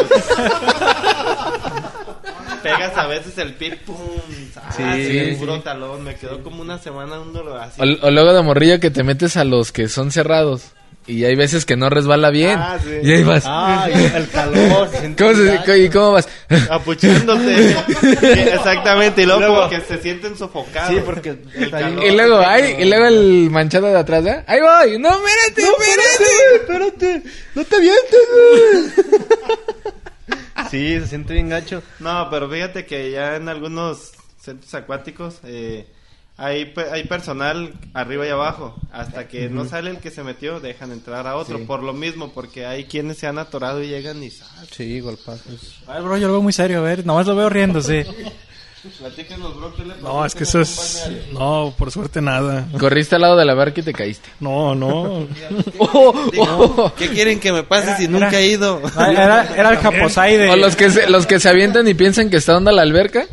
Pegas a veces el pip, pum, ah, Sí, sí, sí. puro talón, me quedó como una semana un dolor así. O, o luego de morrillo que te metes a los que son cerrados. Y hay veces que no resbala bien. Ah, sí. Y ahí vas. Ah, y el calor. se siente ¿Cómo, se- gacho. ¿Y cómo vas? Apuchándote. Sí, exactamente, y luego, Luego- como que se sienten sofocados. Sí, porque el calor. Y luego, ay, y luego el manchado de atrás, ¿eh? ¡Ahí voy! ¡No, espérate, espérate! Espérate, no te avientes, güey. Sí, se siente bien gacho. No, pero fíjate que ya en algunos centros acuáticos eh, hay, pe- hay personal arriba y abajo. Hasta que no sale el que se metió, dejan entrar a otro. Sí. Por lo mismo, porque hay quienes se han atorado y llegan y ¡zas! Sí, golpazos. A ver, bro, yo lo veo muy serio, a ver, nomás lo veo riéndose. Platíquenos, bro, ¿qué le pasó No, es que en eso un es... balneario? No, por suerte nada. Corriste al lado de la barca y te caíste. No, no. Oh, ¿Qué quieren que me pase Era- si nunca era- he ido? Ah, Era, era el Japosai de... O los que se, los que se avientan y piensan que está onda la alberca.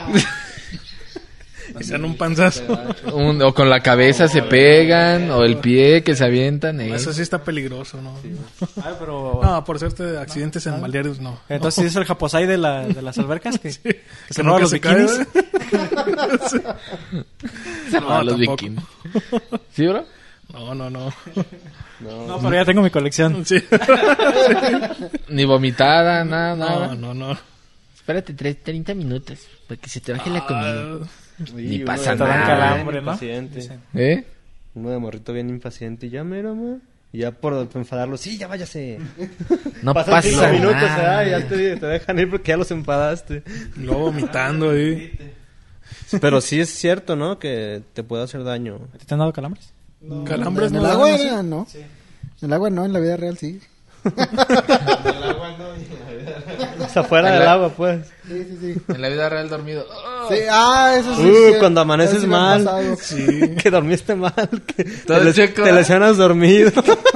Y se dan un panzazo. Un- o con la cabeza se pegan, o el pie que se avientan. eh. Eso sí está peligroso, ¿no? Ay, pero... No, por suerte, accidentes en balnearios no. Entonces es el Japosai de, la, de las albercas que, que se Que roba nunca los se cae, bikinis. ¿verdad? Se roban No, los tampoco. bikinis. ¿Sí, bro? No, no, no. No, pero ya tengo mi colección. Sí. Ni vomitada, nada, nada. No, no, no. Espérate tres, treinta minutos para que se te baje la comida. Ni uno pasa de te dan nada. calambre, bien ¿no? impaciente. Dicen. ¿Eh? Uno de morrito bien impaciente. Ya, mira, ma. Y ya por enfadarlo, sí, ya váyase. No Pasan pasa cinco minutos, nada. ah, ya te, te dejan ir porque ya los enfadaste. Luego vomitando ahí. Pero sí es cierto, ¿no? Que te puede hacer daño. ¿A ti te han dado calambres? Calambres en no el dan, agua ¿no? era, ¿no? En el agua no, en la vida real sí. Del agua, ¿no? Y en la vida real. O sea, fuera En del la- agua, pues. Sí, sí, sí. En la vida real dormido. Sí, ah, eso sí. Uh, sí, cuando eso amaneces sí me ha mal. pasado. Sí. Que dormiste mal. Que Todo te, le- chueco, te ¿eh? lesionas dormido.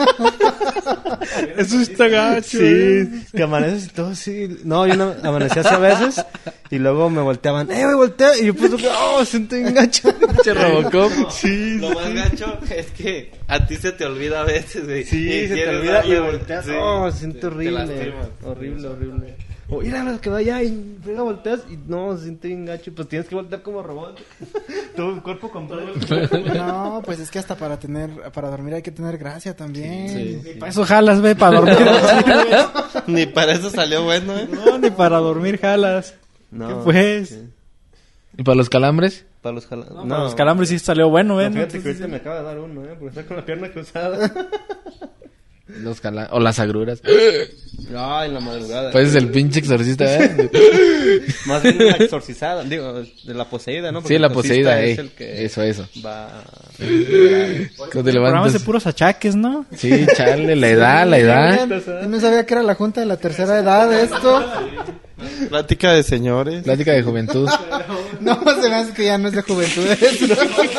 Eso está gacho. Sí, que amaneces y todo así. No, yo no, amanecí así a veces. Y luego me volteaban. ¡Eh, me volteé! Y yo pues, oh, siento un gacho. Che Robocop. Sí, Lo más gacho es que a ti se te olvida a veces, güey. Sí, Y se te quieres olvida y darle, volteas. sí. Oh, se siente Te- te horrible. lastimas. Horrible, horrible. O mira lo que vaya y luego volteas y no, se siente bien gacho. Pues tienes que voltear como robot. Todo el cuerpo completo. No, pues es que hasta para tener, para dormir hay que tener gracia también. Sí, sí. Para eso jalas, ve, para dormir. Ni para eso salió bueno, ¿eh? No, ni para dormir jalas. No, ¿Qué pues? sí. ¿Y para los calambres? Para los jala- No, no. para los calambres sí salió bueno, ¿eh? No, fíjate No, que entonces, ahorita me acaba de dar uno, ¿eh? Porque está con la pierna cruzada. Los cala- o las agruras. Ay, en la madrugada. Pues es el pinche exorcista, ¿eh? Más bien la exorcizada, digo, de la poseída, ¿no? Porque Sí, la el poseída, exorcista eh. es el que Eso, eso. Va... Cuando te levantas de puros achaques, ¿no? Sí, chale, la edad, la edad. Yo no sabía que era la junta de la tercera edad esto. Plática de señores. Plática de juventud. No, se me hace que ya no es de juventud esto.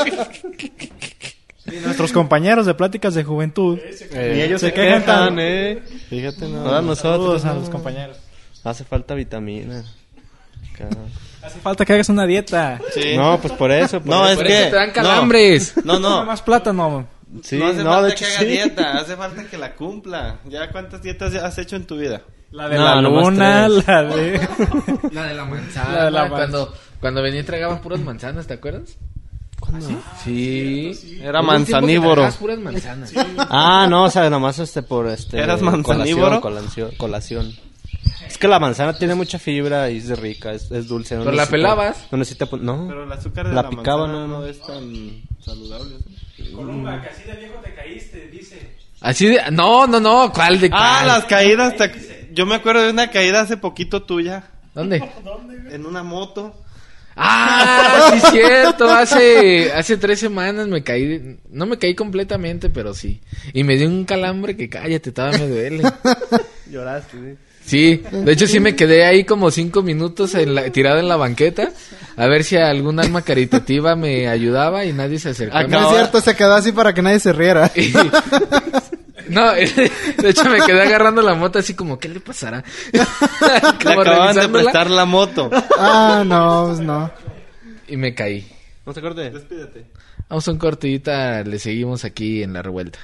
Y nuestros compañeros de pláticas de juventud. Eh, y ellos se se quejan, quejan, eh. Fíjate, no. Todos nosotros, a no. los compañeros. Hace falta vitamina. Hace falta que hagas una dieta. Sí. No, pues por eso. Por No, eso. es que... te dan calambres. No, no. Más plátano. Sí, no hace no, falta de hecho que haga sí. dieta, hace falta que la cumpla. ¿Ya cuántas dietas ya has hecho en tu vida? La de No, la nomás luna, tres. la de... La de la manzana. La de la cuando, cuando venía y tragabas puras manzanas, ¿te acuerdas? ¿Cuándo? Sí. Era Hubo un tiempo que manzanívoro. tragabas puras manzanas. Ah, no, o sea, nomás este por este... ¿Eras manzanívoro? Colación, colación, colación. Es que la manzana tiene mucha fibra y es rica, es, es dulce. No Pero la necesita- pelabas. No necesita... pon- No. Pero el azúcar de La la, picaba, manzana no, no, no. es tan saludable. Columba, que así de viejo te caíste, dice. Así de... No, no, no. ¿Cuál de cuál? Ah, las caídas. te- Yo me acuerdo de una caída hace poquito tuya. ¿Dónde? En una moto. Ah, sí, cierto. Hace, hace tres semanas me caí. No me caí completamente, pero sí. Y me dio un calambre que cállate, todavía me duele. Lloraste, sí. Sí, de hecho sí me quedé ahí como cinco minutos en la, tirado en la banqueta a ver si algún alma caritativa me ayudaba y nadie se acercó. No es cierto, se quedó así para que nadie se riera. Y- no, de hecho me quedé agarrando la moto así como, ¿qué le pasará? Le Como acaban de revisándola. prestar la moto. Ah, no, pues no. Y me caí. ¿No te acuerdas? Despídete. Vamos a un corte y ahorita le seguimos aquí en La Revuelta.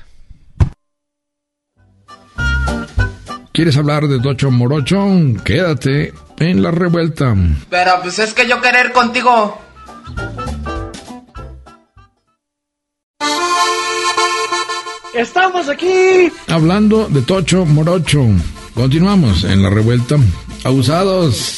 ¿Quieres hablar de Tocho Morocho? Quédate en La Revuelta. Pero pues es que yo querer contigo. ¡Estamos aquí! Hablando de Tocho Morocho. Continuamos en La Revuelta. Abusados.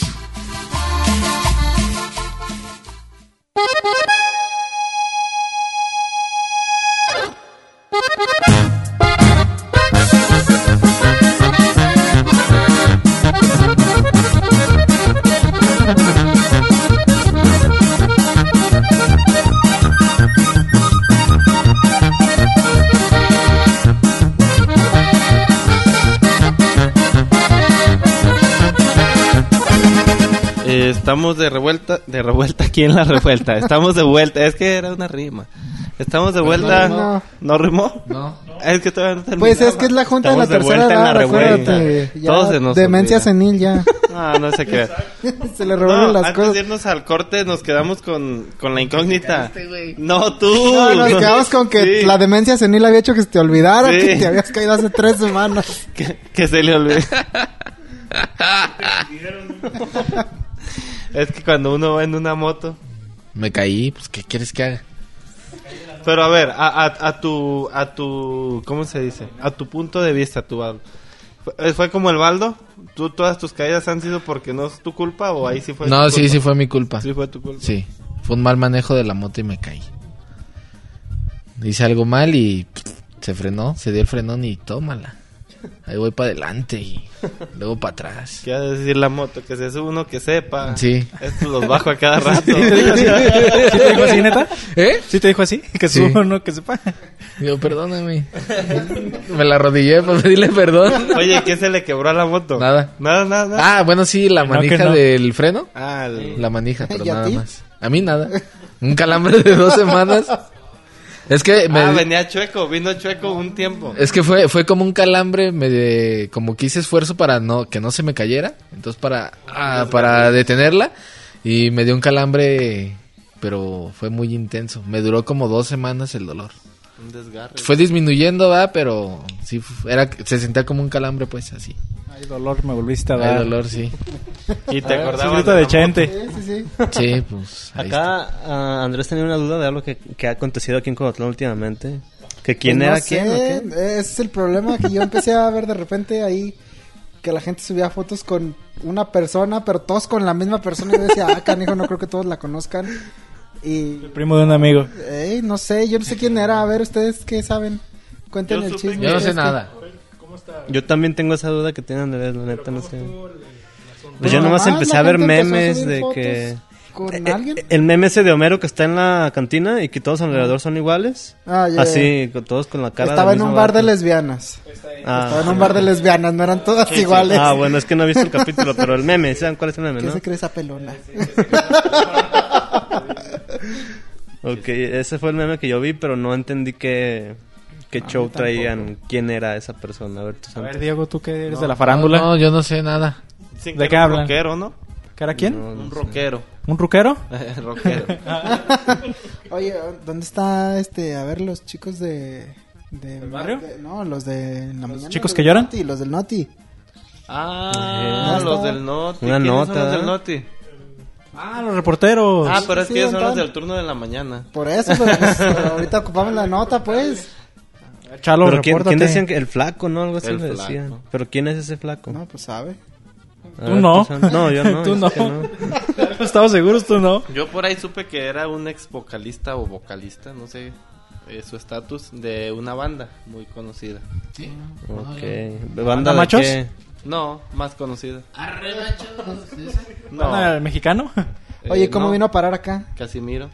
Eh, estamos de revuelta, de revuelta aquí en La Revuelta. Estamos de vuelta, es que era una rima. Estamos de vuelta. no rimó. ¿No rimó? No. Es que todavía no terminaba. Pues es que es la junta Estamos de la tercera vuelta en edad, la revuelta. acuérdate. Ya, Todos se nos demencia olvida. senil ya. Ah, no sé qué. Se le revuelven No, las antes cosas. de irnos al corte nos quedamos con, con la incógnita. No, tú. No, nos quedamos con que Sí. la demencia senil había hecho que se te olvidara Sí. que te habías caído hace tres semanas. que, que se le olvide. Es que cuando uno va en una moto. Me caí, pues ¿qué quieres que haga? Pero a ver, a, a, a tu, a tu, ¿cómo se dice? A tu punto de vista, tu Baldo. ¿Fue, fue como el Baldo? ¿Tú, ¿Todas tus caídas han sido porque no es tu culpa o ahí sí fue No, tu sí, culpa? sí fue mi culpa. Sí fue tu culpa. Sí, fue un mal manejo de la moto y me caí. Hice algo mal y pff, se frenó, se dio el frenón y tómala. Ahí voy para adelante y luego para atrás. ¿Qué ha de decir la moto? Que se sube uno que sepa. Sí. Estos los bajo a cada rato. ¿Sí te dijo así? ¿Sí te dijo así, neta? ¿Eh? ¿Sí te dijo así? Que Sí. subo, no, que sepa. Digo, perdóname. Me la arrodillé para pedirle perdón. Oye, ¿qué se le quebró a la moto? Nada. Nada, nada, nada. Ah, bueno, sí, la Que no, manija que no. del freno. Ah, el- La manija, pero ¿Y a nada ti? más. A mí nada. Un calambre de dos semanas. Es que me... Ah, venía chueco, vino chueco un tiempo. Es que fue fue como un calambre, me, como que hice esfuerzo para no que no se me cayera, entonces para ah, para detenerla y me dio un calambre, pero fue muy intenso. Me duró como dos semanas el dolor. Un desgarre. Fue disminuyendo, va, pero sí fu- era se sentía como un calambre, pues así. Ay, dolor, me volviste a Hay dar. dolor, sí. Y te Ah, acordabas sí, grito de de la Chente. Sí, sí, sí. Sí, pues ahí está. Acá ah, Andrés tenía una duda de algo que, que ha acontecido aquí en Cogotlán últimamente. ¿Que quién Pues era no quién o sé, qué? ese es el problema que yo empecé a ver de repente ahí que la gente subía fotos con una persona, pero todos con la misma persona y yo decía, ah, canijo, no creo que todos la conozcan. Y El primo de un amigo. ey, no sé, yo no sé quién era, a ver ustedes qué saben. Cuenten Yo el supe chisme. Yo no sé este. nada. Yo también tengo esa duda que tiene Andrés, la neta, no sé. Pues yo No, nomás nomás empecé la a ver gente empezó a memes subir de fotos que... ¿Con Eh, alguien? El meme ese de Homero que está en la cantina y que todos alrededor son iguales. Ah, ya, Así, con todos con la cara Estaba del en un mismo bar de vato. lesbianas. Ah. Estaba en un bar de lesbianas, no eran todas Sí, sí. iguales. Ah, bueno, es que no he visto el capítulo, pero el meme, ¿saben cuál es el meme, ¿Qué no? se cree esa pelona? Ok, ese fue el meme que yo vi, pero no entendí qué, qué A show mí traían, tampoco. quién era esa persona. A ver, tú, A Santos. ver, Diego, tú que eres No, de la farándula. No, yo no sé nada. Dicen ¿De que qué era un hablan? rockero, ¿no? ¿Que era quién? No, no Un sé. rockero. ¿Un ruquero? Rockero. Oye, ¿dónde está este? A ver, los chicos de. de ¿Del barrio? de- no, los de en la mañana. chicos los que del lloran? Noti, los del Noti. Ah, Eh, los está. del Noti. Una ¿Quiénes nota, son los del ¿eh? Noti? Ah, los reporteros. Ah, pero es sí, que ellos son los ¿dónde del turno de la mañana. Por eso, pero pues, ahorita ocupamos la nota, pues. Chalo, Pero ¿quién, repórtate. ¿quién decían que el flaco, no? Algo así El le flaco. decían. ¿Pero quién es ese flaco? No, pues sabe. A Tú ver, no. Santos. No, yo no. Tú es no. que no. Estamos seguros, tú no. Yo por ahí supe que era un ex vocalista o vocalista, no sé, eh, su estatus, de una banda muy conocida. Sí. Ok. ¿Banda de machos? qué? No, más conocida. Arre, macho. No, ¿Banda mexicano? eh, Oye, ¿cómo no, vino a parar acá? Casimiro.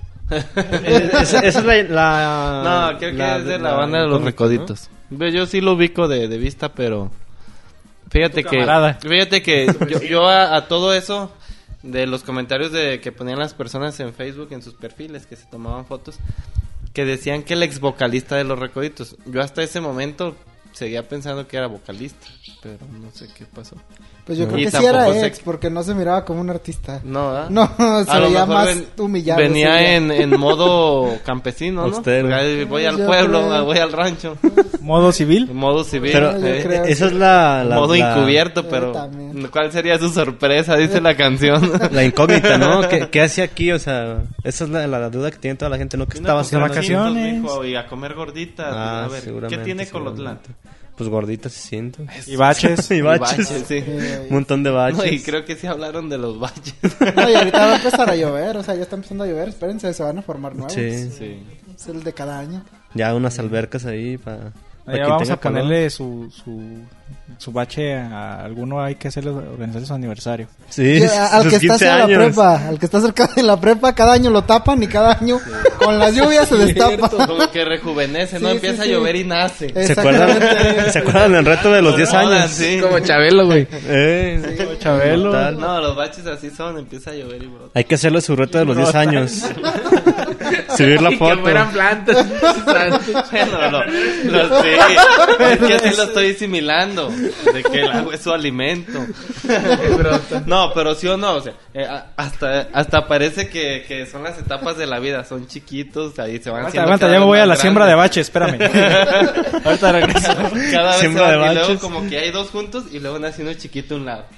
Esa esa es la... la No, creo que la- es de la, banda de los incógnita, Recoditos. Ve, yo sí lo ubico de, de vista, pero fíjate Tu que camarada. fíjate que yo, yo a, a todo eso de los comentarios de que ponían las personas en Facebook en sus perfiles que se tomaban fotos que decían que el ex vocalista de los Recoditos. Yo hasta ese momento seguía pensando que era vocalista, pero no sé qué pasó. Pues yo Y creo que sí tampoco era sé- ex, porque no se miraba como un artista. No, ¿ah? No, se A lo veía mejor más ven- humillado. Venía ese día. en, en modo campesino, ¿no? Austero. Porque ahí voy al Yo pueblo, creo. voy al rancho. ¿Modo civil? En modo civil. Pero yo eh, creo. esa es la... la modo la- encubierto, Yo pero también. ¿cuál sería su sorpresa? Dice la canción. La incógnita, ¿no? ¿Qué, qué hacía aquí? O sea, esa es la, la duda que tiene toda la gente, ¿no? ¿Qué Vino estaba a haciendo? comprar aquí? vacaciones. mijo, y a comer gorditas. Ah, a ver, seguramente. ¿qué tiene seguramente. Colotlán? Pues gorditas y siento. Y baches. Y baches. baches, sí. Un montón de baches. No, y creo que sí hablaron de los baches. No, y ahorita va a empezar a llover, o sea, ya está empezando a llover. Espérense, se van a formar nuevos. Sí. Sí. Es el de cada año. Ya unas albercas ahí para... Allá vamos a ponerle su, su, su bache a alguno. Hay que hacerle organizar su aniversario. Sí, Sí, a- al sus que está quince cerca de la años. prepa, al que está cerca de la prepa, cada año lo tapan y cada año con las lluvias se destapa. Como que rejuvenece, ¿no? Sí, Empieza sí, sí. a llover y nace. ¿Se acuerdan, ¿Se acuerdan del reto de los diez Moda, años? sí. Como Chabelo, güey. Eh, Como Chabelo. Total. No, los baches así son, empieza a llover y brota. Hay que hacerle su reto de los diez años. Subir la Y foto. que fueran plantas. Bueno, lo, lo- sí, es que así lo estoy asimilando, de que el agua es su alimento. No, pero sí o no, o sea, eh, a- hasta hasta parece que, que son las etapas de la vida, son chiquitos, ahí se van Aguanta, haciendo aguanta, cada ya me vez voy a más la siembra de grandes. bache, espérame. Ahorita regreso. Cada vez Siembra se de van, y luego baches. como que hay dos juntos y luego nace uno chiquito a un lado.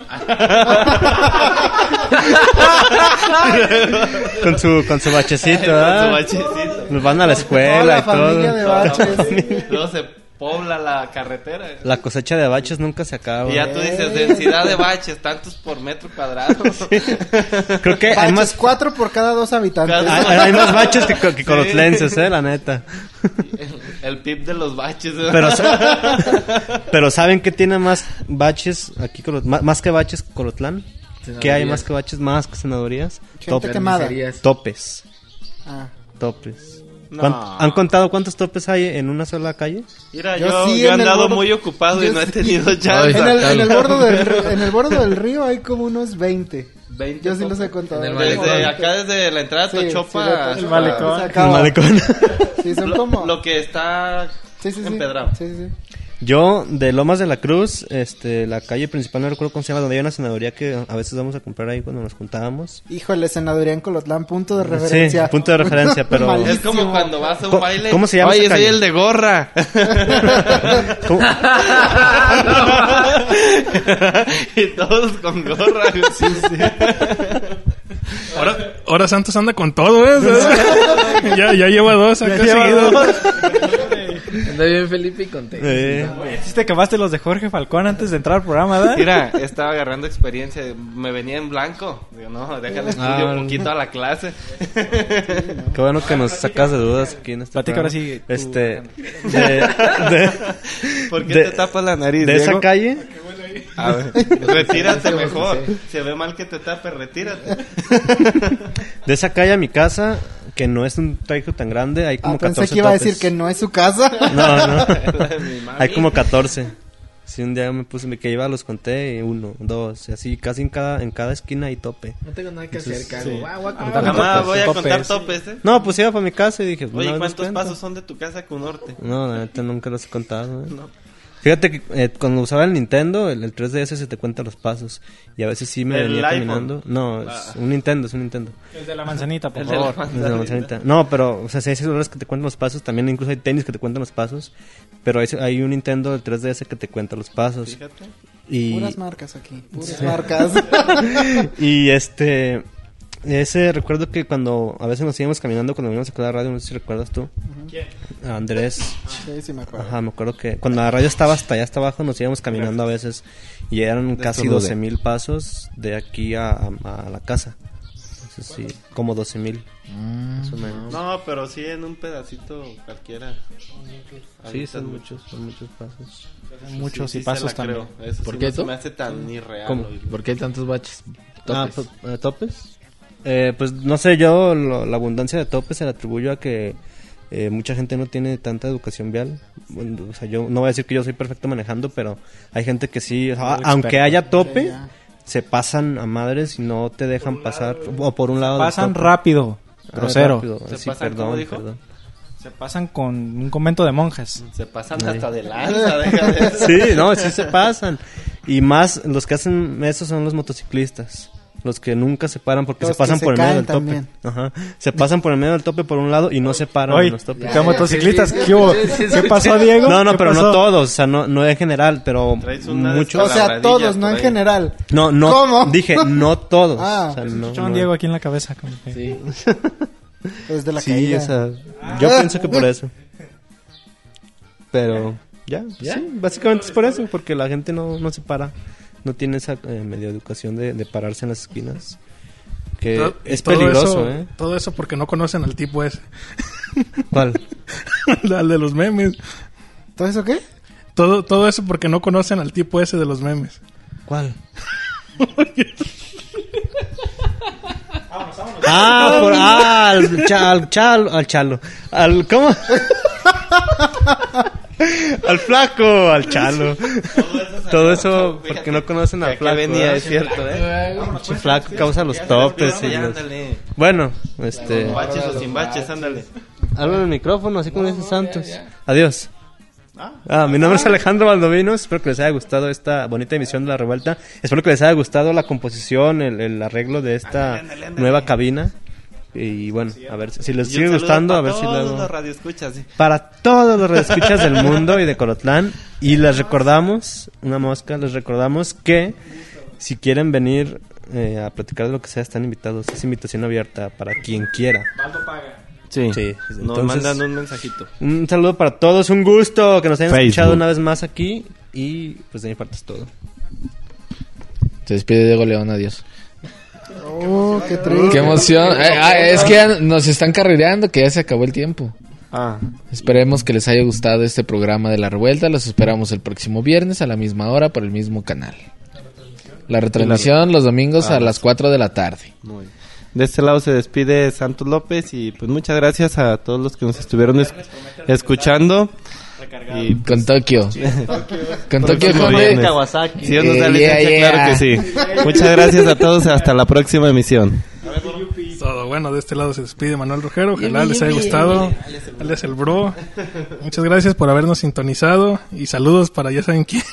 Con su, con su bachecito, Con su ¿verdad? bachecito. Nos van a la escuela Toda la y todo. familia de baches. Luego se pobla la carretera. La cosecha de baches nunca se acaba. Y ya tú dices, densidad de baches, tantos por metro cuadrado. Creo que hay Baches, más, cuatro por cada dos habitantes. Cada- hay, hay más baches que, que Sí. colotlenses, eh, la neta. El, el pip de los baches. Pero, pero ¿saben qué tiene más baches aquí? Colot- más, más que baches Colotlán? ¿Qué hay más que baches? Más que senadorías. Gente quemada. Topes. Ah. Topes. No. ¿Cuán- ¿Han contado cuántos topes hay en una sola calle? Mira, Yo yo, sí, yo he en el andado bordo- muy ocupado y yo no he sí. tenido chance. En el, en, el bordo del, río- en el bordo del río hay como unos veinte. veinte Yo sí topes. los he contado. En el Desde malecón. acá, desde la entrada Sí, de sí, Tochopa de- hasta el malecón. se El acaba. malecón. Sí, son lo, como... lo que está Sí, sí, sí. empedrado. Sí, sí, sí. Yo, de Lomas de la Cruz, este, la calle principal, no recuerdo cómo se llama, donde hay una senadoría que a veces vamos a comprar ahí cuando nos juntábamos. Híjole, senaduría en Colotlán, punto de referencia. Sí, punto de referencia, pero... Malísimo. Es como cuando vas a un ¿Cómo- baile. cómo se llama Oye, esa soy calle? el de gorra. ¿Cómo? Y todos con gorra. Sí, sí. Ahora, ahora Santos anda con todo, ¿eh? ya, ya lleva dos acá Ya lleva seguidos. dos. Anda bien Felipe y contento. Eh. ¿Sí te acabaste los de Jorge Falcón antes de entrar al programa, ¿verdad? Mira, estaba agarrando experiencia. Me venía en blanco. Digo, no, déjale estudio Ah, un poquito a la clase. Qué bueno que nos sacas de dudas aquí en este Platica ahora programa. sí, tú, Este, de, de, ¿Por qué de- te tapas la nariz, de Diego? esa calle. A ver, retírate mejor. Se ve mal que te tape, retírate. De esa calle a mi casa, que no es un trayecto tan grande, hay como Ah, pensé catorce que iba a topes. decir que no es su casa. No, no. La de mi mami. Hay como catorce. Sí, un día me puse, me que iba, los conté, y uno, dos, y así, casi en cada, en cada esquina hay tope. No tengo nada que Entonces, hacer, Carlos. sí. Ah, voy a Ah, contar Mamá, topes. voy a Topes. contar topes, ¿eh? No, pues iba para mi casa y dije, Oye, una vez les ¿cuántos cuento. pasos son de tu casa a Cunorte? No, la neta nunca los he contado. ¿eh? No. Fíjate que eh, cuando usaba el Nintendo, el, el tres D S se te cuenta los pasos. Y a veces sí me ¿El venía iPhone? caminando. No, es Ah. un Nintendo, es un Nintendo. El de la manzanita, por El de la favor. manzanita. Es de la manzanita. No, pero, o sea, si hay celulares que te cuentan los pasos, también incluso hay tenis que te cuentan los pasos. Pero hay, hay un Nintendo del tres D S que te cuenta los pasos. Fíjate. Y, Puras marcas aquí, puras Sí. marcas. y este, ese recuerdo que cuando a veces nos íbamos caminando cuando veníamos a la radio, no sé si recuerdas tú. ¿Quién? A Andrés. Sí, sí me acuerdo. Ajá, me acuerdo que cuando la radio estaba hasta allá hasta abajo nos íbamos caminando a veces y eran casi Destornude. doce mil pasos de aquí a, a, a la casa. Entonces sí, como doce mil. Más o menos. No, pero sí en un pedacito cualquiera. Sí, son muchos, son muchos pasos. Muchos Sí, y sí pasos se la creo. también. Eso ¿Por sí qué no se tú? me hace tan irreal. ¿Cómo? oírlo. ¿Por qué hay tantos baches? Ah, Topes. pues, ¿eh, ¿topes? Eh, pues no sé, yo lo- la abundancia de topes se la atribuyo a que eh, mucha gente no tiene tanta educación vial. Bueno, o sea, yo no voy a decir que yo soy perfecto manejando, pero hay gente que sí, o sea, Muy aunque experto. haya tope, Ya. se pasan a madres y no te dejan pasar, o por un lado del Pasan tope. rápido, Ah, grosero. rápido, ¿Se sí, pasan, perdón, cómo dijo? perdón. Se pasan con un convento de monjas. Se pasan Ahí. hasta de lanza, deja de eso. Sí, no, sí se pasan. Y más, los que hacen eso son los motociclistas. Los que nunca se paran porque Los se pasan que se por el medio caen del tope. también. Ajá. Se pasan por el medio del tope por un lado y no se paran Oye, en los topes. ¿qué motociclistas? ¿Qué hubo? ¿Qué pasó, Diego? No, no, ¿Qué pero pasó? no todos, o sea, no, no en general, pero Traes una muchos. O sea, Labradillas todos, no por en ahí. general. No, no, ¿Cómo? dije, no todos. Ah. o sea, no, Escuchó un no. Diego aquí en la cabeza. Como que... Sí. Pues de la Sí, caída. o sea, yo pienso que por eso. Pero, ya, ¿Ya? sí, básicamente es por eso, porque la gente no, no se para, no tiene esa eh, medio educación de, de pararse en las esquinas. Que Todo- es todo peligroso, eso- ¿eh? Todo eso porque no conocen al tipo ese. ¿Cuál? Al de los memes. ¿Todo eso qué? Todo, todo eso porque no conocen al tipo ese de los memes. ¿Cuál? Ah, por, ah, al, cha- al chalo, al chalo, al, ¿cómo? Al flaco, al chalo. Todo eso porque no conocen al Que aquí flaco. venía, ¿verdad? es cierto, ¿eh? El flaco causa los topes. y Ya, los- ándale. Bueno, este, Con baches o sin baches, ándale. hablo en el micrófono, así como dice Santos. Adiós. Ah, mi nombre es Alejandro Baldovino. Espero que les haya gustado esta bonita emisión de La Revuelta. Espero que les haya gustado la composición, el, el arreglo de esta Ándale, ándale. nueva cabina. Y bueno, a ver si les Y un sigue saludo gustando, a para ver si todos luego... los radioescuchas, sí. Para todos los radioescuchas del mundo y de Colotlán. Y les recordamos, una mosca, les recordamos que si quieren venir eh, a platicar de lo que sea, están invitados. Es invitación abierta para quien quiera. Sí. Sí, Nos entonces- mandan un mensajito. Un saludo para todos, un gusto que nos hayan Facebook. escuchado una vez más aquí. Y pues de mi parte es todo. Se despide Diego León, adiós. Oh, qué triste. Qué emoción. Eh, ah, es que ya nos están carrereando, que ya se acabó el tiempo. Ah. Esperemos que les haya gustado este programa de La Revuelta. Los esperamos el próximo viernes a la misma hora por el mismo canal. La retransmisión los domingos a las cuatro de la tarde. Muy bien. De este lado se despide Santos López y pues muchas gracias a todos los que nos estuvieron es- escuchando. Y Con Tokio. Con Tokio próximo Honda. viernes. Kawasaki. Si Dios nos da Eh, licencia, yeah, yeah. claro que sí. Muchas gracias a todos. Hasta la próxima emisión. Todo bueno, de este lado se despide Manuel Rojero. Ojalá les haya gustado. Él es el bro. Muchas gracias por habernos sintonizado. Y saludos para ya saben quién.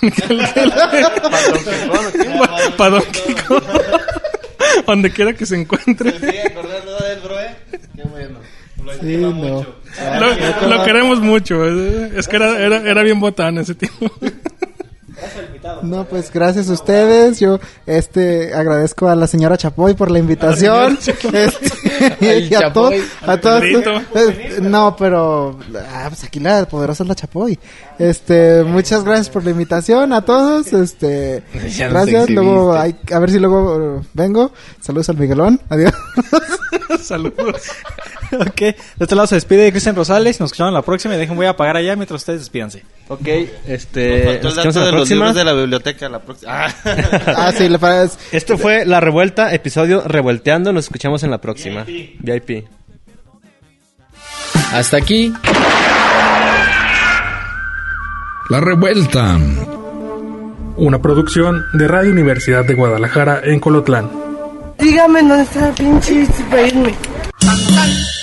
Para Don Kiko. Donde quiera que se encuentre. Sí, no. Lo, lo queremos mucho. Es que era, era, era bien botán ese tipo. No, pues gracias a ustedes. Yo este agradezco a la señora Chapoy por la invitación. Este, y a todos, a todos. Eh, no, pero ah, pues aquí la poderosa es la Chapoy. Este, muchas gracias por la invitación a todos. Este, gracias. Luego hay, a ver si luego uh, vengo. Saludos al Miguelón. Adiós. Saludos. Ok, de este lado se despide Cristian Rosales. Nos escuchamos la próxima y dejen voy a apagar allá mientras ustedes despídanse. Ok, este. Nos faltó el dato de los libros de la biblioteca. La próxima. Ah. Ah, sí, le parece. Esto fue La Revuelta, episodio Revuelteando. Nos escuchamos en la próxima. V I P. Hasta aquí. La Revuelta. Una producción de Radio Universidad de Guadalajara en Colotlán. Dígame dónde está la pinche para irme.